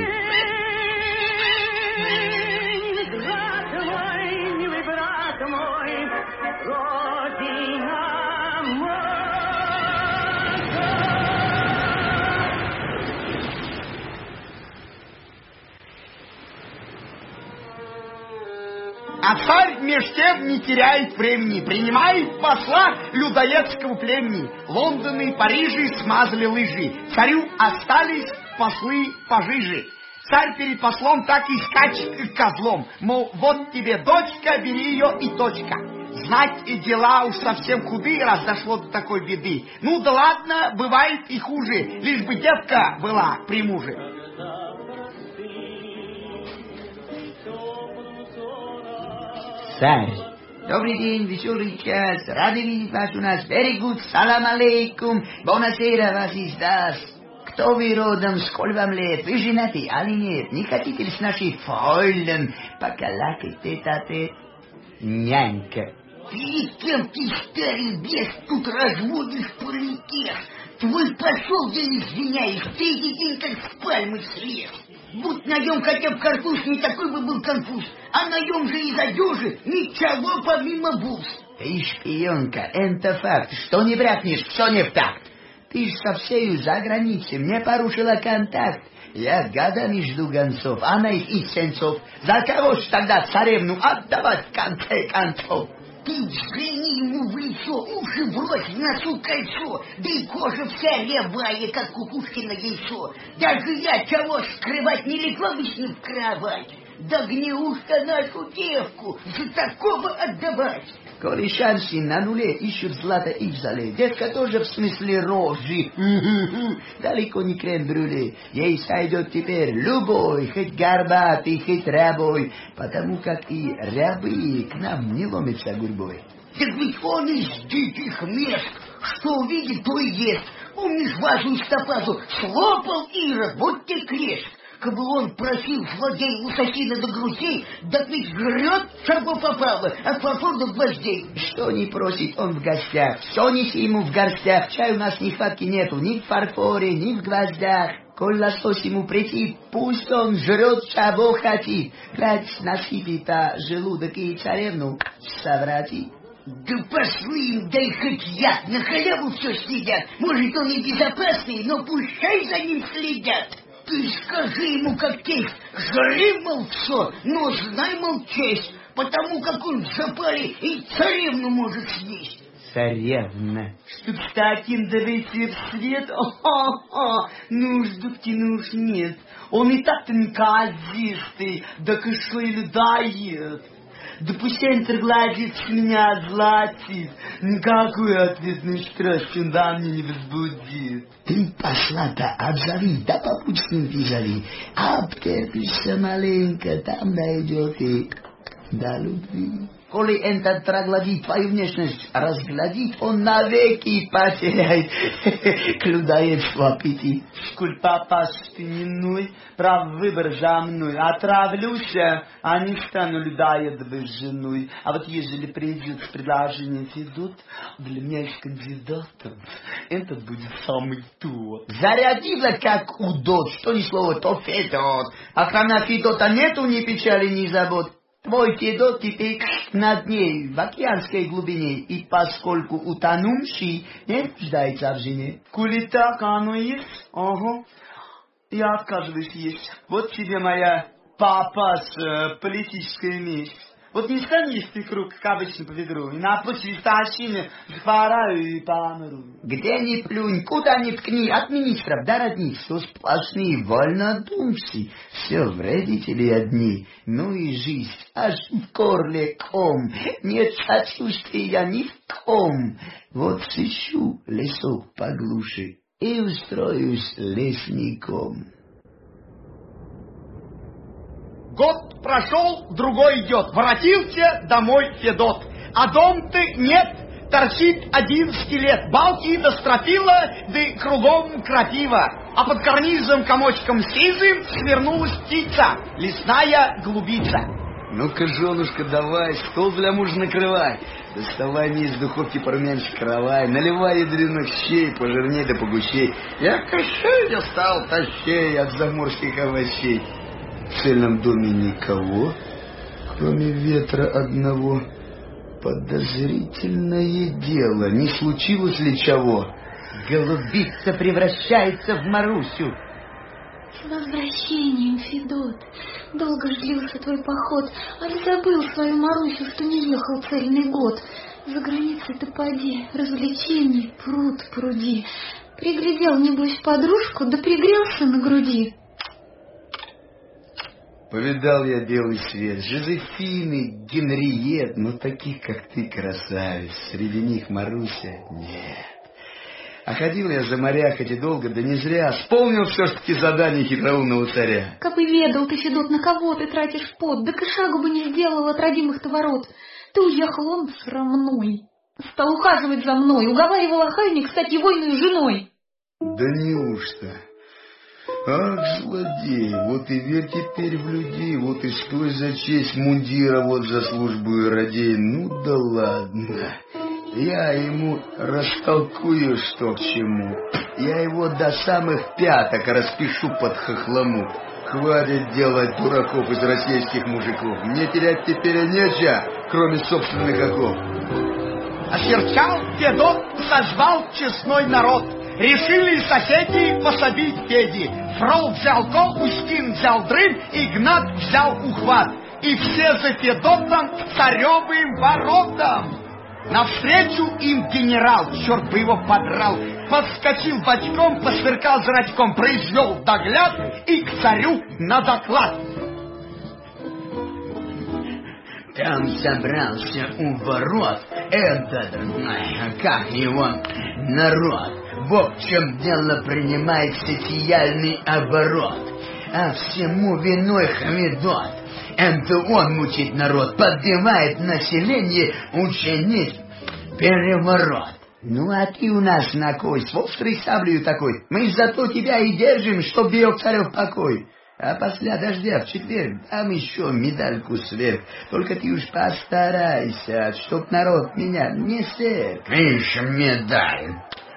А царь меж тем не теряет времени, принимает посла людоедского племени. Лондон и Парижи смазали лыжи, царю остались послы пожиже. Царь перед послом так и скачет козлом, мол, вот тебе дочка, бери ее и точка. Знать и дела уж совсем худые, раз дошло до такой беды. Ну да ладно, бывает и хуже, лишь бы девка была при муже. Царь. Добрый день, веселый час, рады видеть вас у нас, very good, салам алейкум, бонасера вас издаст. Кто вы родом, сколь вам лет, вы женаты, али нет, не хотите ли с нашей фройлен покалакать тет-а-тет? Нянька. Перед кем ты, старый бес, тут разводишь паритет? Твой посол, я извиняюсь, третий день как с пальмы слез. Будь на нем хотя бы картуш, не такой бы был конфуз, а на нем же из одежи ничего помимо бус. Ты шпионка, это факт, что не брякнешь, все не в такт. Ты ж со всею за границей мне порушила контакт. Я годами жду гонцов, она их и сенцов. За кого ж тогда царевну отдавать в конце концов? Ты взгляни ему в лицо, уши брось, в носу кольцо, да и кожа вся рябая, как кукушкино яйцо. Даже я чего скрывать не легла бы с ним в кровать. Да гнеушка нашу девку за такого отдавать. Коли шансы на нуле ищут злато и в зале, девка тоже в смысле рожи. Далеко не крем-брюле, ей сойдет теперь любой, хоть горбатый, хоть рябой, потому как и рябы к нам не ломятся гурьбой. Так ведь он из диких мест, что увидит, то и ест. Помнишь вазу и стопазу, слопал Ирод, вот те крест. Как бы он просил злодей у соседа до грузей, да ведь жрет, чего попало, от фарфор до гвоздей. Что не просит он в гостях, все неси ему в горстях. Чай у нас нехватки нету ни в фарфоре, ни в гвоздях. Коль лосось ему прийти, пусть он жрет, чего хотит. Глядь, насыпет, а желудок и царевну совратит. Да пошли им, дай хоть яд, на халяву все съедят. Может, он и безопасный, но пущай за ним следят. Ты скажи ему как тесть, жри, мол, все, но знай, мол, честь, потому как он в запале и царевну может съесть. Царевна, чтоб с таким да выйти в свет, о-хо-хо, ну уж дудки, ну уж нет, он и так-то неказистый, да кышлы дает. Да пусть энтер глазит с меня златит, никакой ответный страсть он да мне не возбудит. Ты посла-то обзови, да побудь с ним визави, обтерпишься маленько, там дойдет и до любви. Коли этот троглодит твою внешность разглядит, он навеки потеряет к людоедству аппетит. Сколь папа спиной, прав выбор за мной, отравлюся, а не стану людоедовой женой. А вот ежели придет с предложением Федот, для меня из кандидатов этот будет самый тот. Зарядила как удот, что ни слово, то Федот. Охрана Федота нету ни печали, ни забот. Твой Федот теперь над ней в океанской глубине, и поскольку утонувший не нуждается в жене. Коли так оно есть, ага, я отказываюсь есть. Вот тебе моя папа с э, политическая месть. Вот не склонишь ты круг, как обычно по ведру, и на площади старшины захвораю и помру. Где ни плюнь, куда ни ткни, от министров до родни, все сплошные вольнодумцы, все вредители одни. Ну и жизнь аж в горле ком, нет сочувствия ни в ком. Вот сыщу лесок поглуше и устроюсь лесником. Год прошел, другой идет. Воротился домой Федот. А дом-то нет, торчит один скелет. Балки до стропила, да кругом крапива. А под карнизом комочком сизым свернулась птица, лесная голубица. Ну-ка, женушка, давай, стол для мужа накрывай. Доставай мне из духовки порумянчик каравай, наливай ядреных щей, пожирней да погущей. Я кощей я стал тащей от заморских овощей. В цельном доме никого, кроме ветра одного. Подозрительное дело, не случилось ли чего? Голубица превращается в Марусю. С возвращением, Федот. Долго ж длился твой поход, а ли забыл свою Марусю, что не ехал цельный год. За границей-то поди, развлечений пруд пруди. Приглядел, небось, подружку, да пригрелся на груди. Повидал я белый свет, Жозефины, Генриет, но таких, как ты, красавиц, среди них Маруся нет. А ходил я за моря, хоть и долго, да не зря, вспомнил все-таки задание хитроумного царя. Как бы ведал ты, Федот, на кого ты тратишь пот, да и шагу бы не сделал от родимых-то ворот. Ты уехал, он срамной, стал ухаживать за мной, уговаривал охальник стать егойной женой. Да неужто? Ах, злодей, вот и верь теперь в людей, вот и стой за честь мундира, вот за службу и радей. Ну да ладно, я ему растолкую, что к чему. Я его до самых пяток распишу под хохлому. Хватит делать дураков из российских мужиков. Мне терять теперь нечего, кроме собственных оков. Осерчал Федот, созвал честной народ. Решили соседи пособить Феди. Фрол взял кол, Устин взял дрын, Игнат взял ухват. И все за Федотом к царевым воротам. Навстречу им генерал, черт бы его подрал, подскочил бочком, посверкал зрачком, произвел догляд и к царю на доклад. Там собрался у ворот этот, как его, народ. В общем, дело принимает сетияльный оборот, а всему виной Хмедот. Это он мучит народ, подбивает население учинить переворот. Ну, а ты у нас на кой, с острой саблею такой. Мы зато тебя и держим, чтоб берег царев покой. А после дождя в четверг дам еще медальку сверх. Только ты уж постарайся, чтоб народ меня не сверг. Видишь, медаль,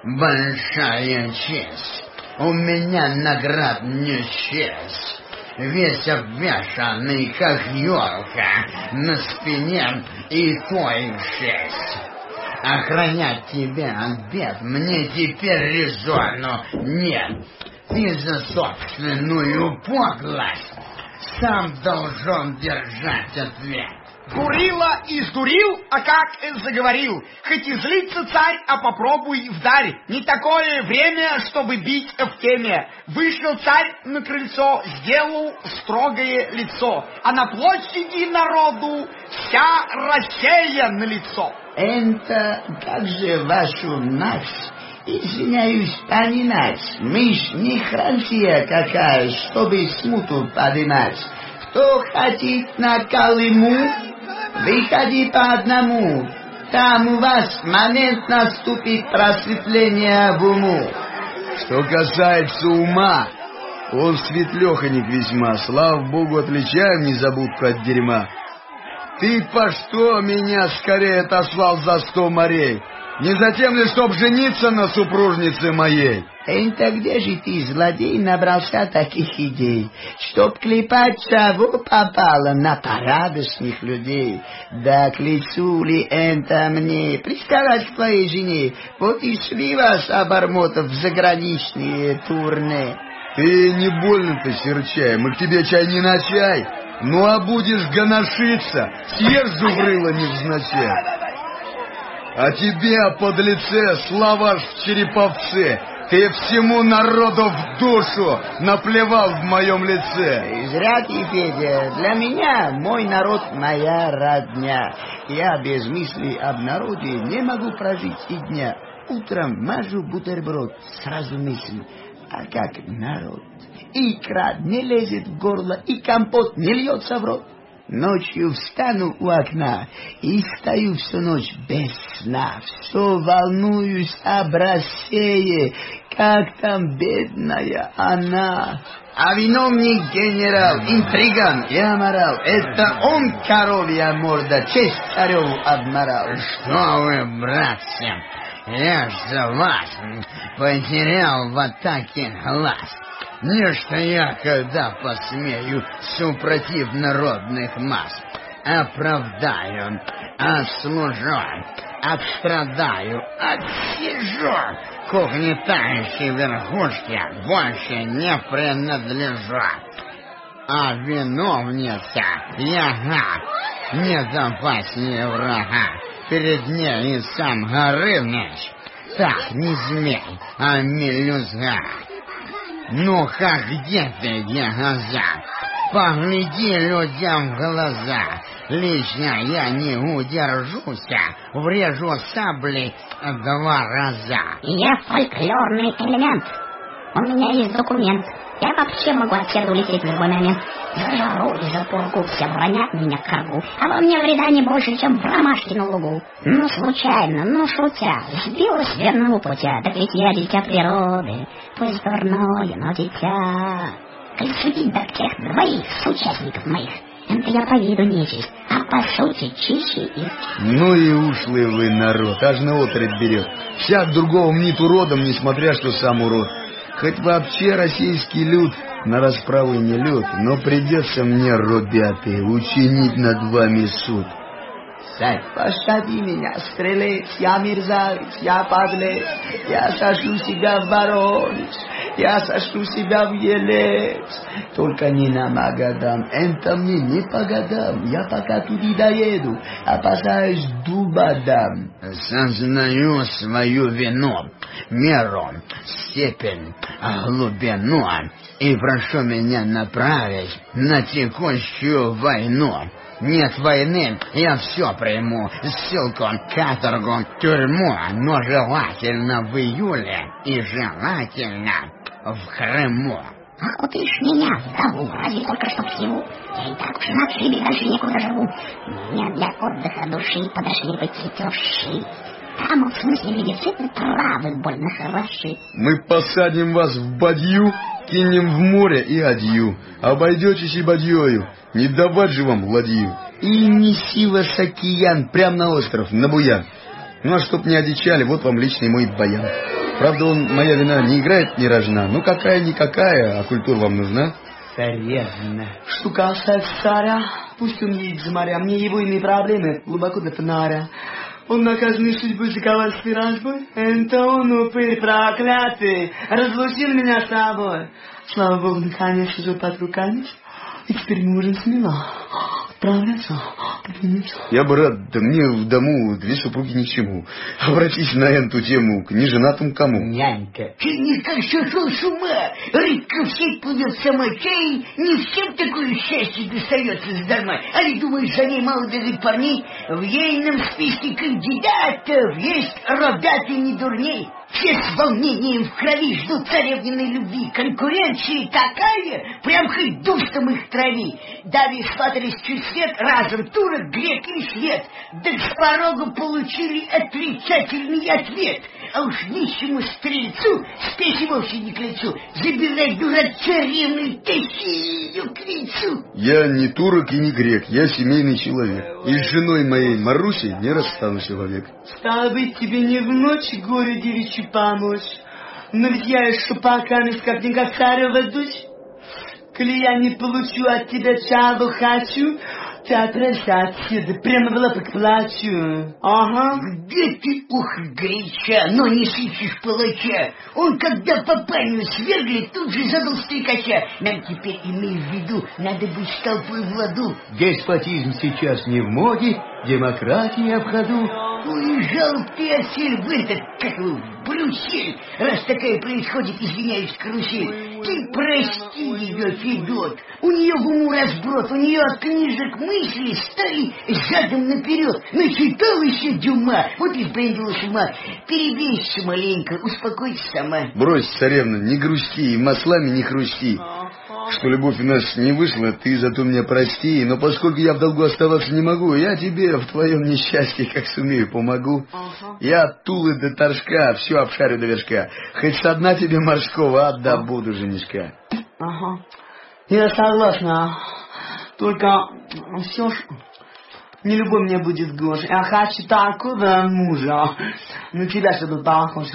большая честь. У меня наград не честь. Весь обвешанный, как елка, на спине и твой шесть. Охранять тебя от бед мне теперь резону нет. Ты за собственную подлость сам должен держать ответ. Курила и сдурил, а как заговорил. Хоть и злится царь, а попробуй вдарь. Не такое время, чтобы бить в теме. Вышел царь на крыльцо, сделал строгое лицо. А на площади народу вся Россия на лицо. Это как же вашу нафь? Извиняюсь, понимать, мы ж не Франция какая, чтобы смуту поднимать. Кто хотит на Колыму, выходи по одному. Там у вас момент наступит просветление в уму. Что касается ума, он светлеханик весьма. Слава богу, отличаем незабудку от дерьма. Ты по что меня скорее отослал за сто морей? Не затем ли, чтоб жениться на супружнице моей? Это где же ты, злодей, набрался таких идей, чтоб клепать того попало на порядочных людей? Да к лицу ли это мне приставать к твоей жене? Вот и шли вас, обормотов, в заграничные турне. Ты не больно-то, серчай, мы к тебе чай не на чай. Ну а будешь гоношиться, съезжу в рыло невзначай. А тебе, подлеце, слова ж в череповце. Ты всему народу в душу наплевал в моем лице. Зря ты, Федя. Для меня мой народ моя родня. Я без мысли об народе не могу прожить и дня. Утром мажу бутерброд, сразу мысль, а как народ? Икра не лезет в горло, и компот не льется в рот. Ночью встану у окна и стою всю ночь без сна. Все волнуюсь об России, как там бедная она. А виновник генерал, интриган и аморал. Это он, коровья морда, честь цареву обморал. Что вы, братцы, я ж за вас потерял в атаке глаз. Нечто я, когда посмею, супротив народных масс, оправдаю, отслужу, отстрадаю, отсижу, к угнетающей верхушке больше не принадлежу. А виновница, яга, не запаснее врага, перед ней и сам Горыныч, так не змей, а мелюзга. Ну-ка, где ты, ягоза? Погляди людям в глаза. Лично я не удержусь, врежу саблей два раза. Я фольклорный элемент. У меня есть документ. Я вообще могу отсюда улететь в любой момент. За жару и за пургу все бронят меня к рогу, а во мне вреда не больше, чем в ромашке на лугу. Ну, случайно, ну, шутя, сбилась с верного путя. Так ведь я дитя природы, пусть дурное, но дитя. Коль судить до тех двоих соучастников моих, это я по виду нечисть, а по сути чище их. Ну и ушлый вы народ, аж на отрыв берет. Всяк другого мнит уродом, несмотря что сам урод. Хоть вообще российский люд на расправу не лед, но придется мне, ребята, учинить над вами суд. Царь, пощади меня, стрелец, я мерзавец, я подлец, я сошлю себя в баронец, я сошлю себя в елец. Только не на Магадам, это мне не по годам, я пока туда доеду, опасаюсь дуба дам. Сознаю свою вину, меру, степень, глубину, и прошу меня направить на текущую войну. Нет войны, я все приму, ссылку, каторгу, тюрьму, но желательно в июле и желательно в Крыму. Ах, вот ишь меня зову, разве только что к нему. Я и так уж на отшибе, дальше некуда живу. Мне для отдыха души подошли бы цветёши. Там, в смысле медицины, травы больно хороши. Мы посадим вас в бадью, кинем в море и адью. Обойдетесь и бадьёю, не давать же вам ладью. И неси ваш океан прям на остров, на буян. Ну а чтоб не одичали, вот вам личный мой баян. Правда, он, моя вина, не играет ни рожна. Ну какая-никакая, а культура вам нужна? Царевна. Что касается царя, пусть он едет за моря. Мне его иные проблемы глубоко до фонаря. Он наказанный судьбой за коварственный разбой. Это он, упырь проклятый, разлучил меня с собой. Слава Богу, наконец уже под руками. И теперь мы можем смело отправляться. Я бы рад, да мне в дому две супруги ни к чему. Обратись на эту тему к неженатым кому. Нянька. Ты никак сошел с ума. Рыбка всей плывет сама чай. Не всем такое счастье достается сдарма. А не думаешь, за ней мало даже парней? В ейном списке кандидатов есть рогатый не дурней. Все с волнением в крови ждут царевниной любви. Конкуренция такая, прям хоть дустом их трави. Дави сватались чуть свет, разом турок, грек и свет. Да с порога получили отрицательный ответ. А уж нищему стрельцу спесь вовсе не к лицу. Забирай, дурак, царевну и тащи ее к лицу. Я не турок и не грек, я семейный человек. И с женой моей Марусей не расстанусь вовек. Стало быть, тебе не в ночь горе девичьи помочь. Но ведь я еще пока как-никак царю воздусь. Коли я не получу от тебя чего хочу, Ототрался отсюда, прямо в лапы к плачу. Ага. Где ты, ух, горяча, но не сыщешь палача. Он, когда папаню свергли, тут же задал стрекача. Нам теперь, имей в виду, надо быть с толпой в ладу. Деспотизм сейчас не в моде, демократия в ходу. Уезжал ты, осель, в этот, как его, Брюссель, раз такая происходит, извиняюсь, карусель. Ты прости ее, Федот, у нее в уму разброд, у нее от книжек мысли стали задом наперед. Начитал еще Дюма, вот и сбрендила с ума. Перебейся маленько, успокойся сама. Брось, царевна, не грусти, и маслами не хрусти. Что любовь у нас не вышла, ты зато меня прости, но поскольку я в долгу оставаться не могу, я тебе в твоем несчастье как сумею помогу. Uh-huh. Я от Тулы до Торжка все обшарю до вершка, хоть со дна тебе морского отдобуду, женишка. Ага, я согласна, только все ж не любой мне будет гош. Я хочу такого мужа. Ну тебя что-то похож.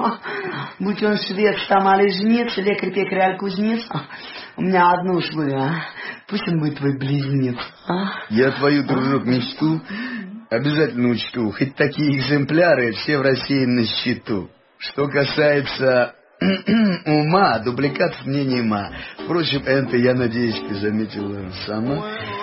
Будь он швед, тамали жнец, лекарь, пекарь, аль кузнец. У меня одно условие. Пусть он будет твой близнец. А? Я твою, дружок, мечту обязательно учту. Хоть такие экземпляры все в России на счету. Что касается ума, дубликатов мне нема. Впрочем, это, я надеюсь, ты заметила сама.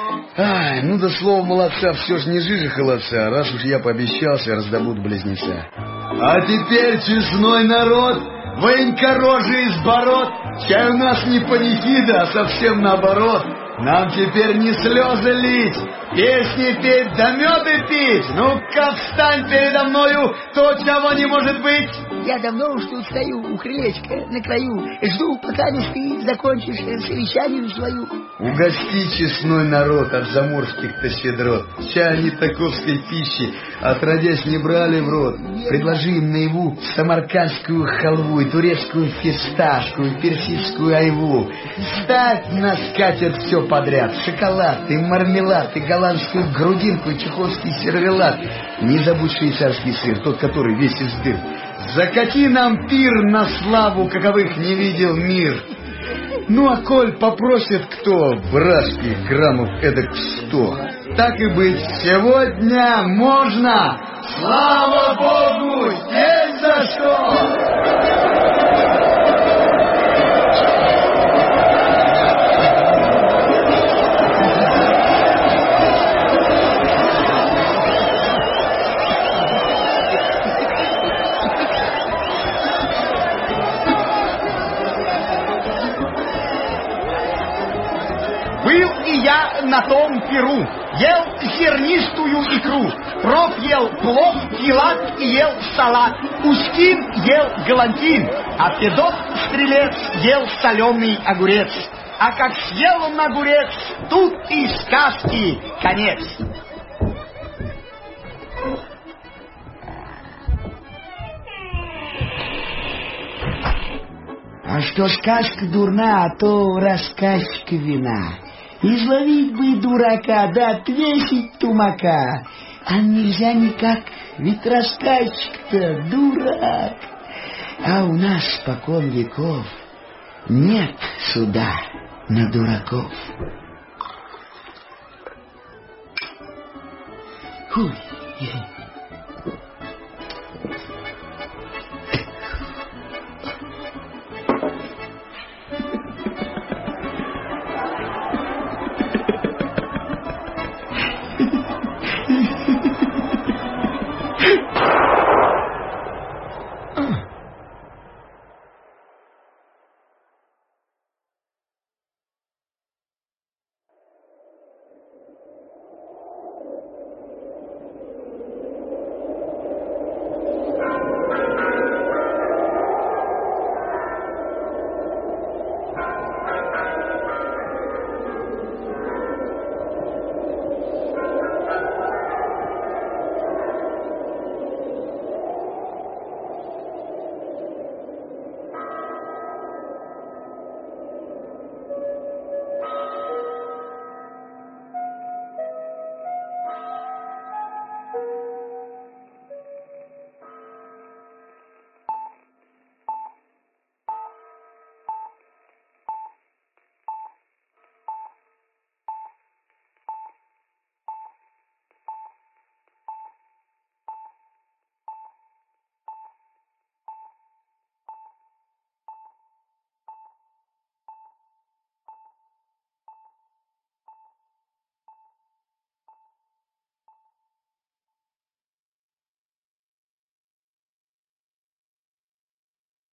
Ай, ну да слово молодца, все ж не жижа холодца. Раз уж я пообещался, раздобуд близнеца. А теперь, честной народ, вынь-ка рожи из бород. Чай у нас не панихида, а совсем наоборот. Нам теперь не слезы лить, песни петь, да меды пить. Ну-ка встань передо мною, то, чего не может быть. Я давно уж тут стою у крылечка на краю, жду, пока не ты закончишь совещание свою. Угости, честной народ, от заморских-то щедрот. Чай они таковской пищи отродясь не брали в рот. Предложи им наяву самаркандскую халву и турецкую фисташку, и персидскую айву. Ставь на скатерть все подряд: шоколад, и мармелад, и голландскую грудинку, и чеховский сервелат. Не забудь швейцарский сыр, тот, который весь из дыр. Закати нам пир на славу, каковых не видел мир. Ну, а коль попросит кто, братских граммов эдак сто, так и быть, сегодня можно. Слава Богу, есть за что! Я на том перу ел зернистую икру, Проф ел плов, Филат ел салат, Устин ел галантин, а Федот Стрелец ел соленый огурец. А как съел он огурец, тут и сказки конец. А что сказка дурна, то рассказка вина. Изловить бы дурака, да отвесить тумака. А нельзя никак, ведь рассказчик-то дурак. А у нас спокон веков нет суда на дураков. Фу.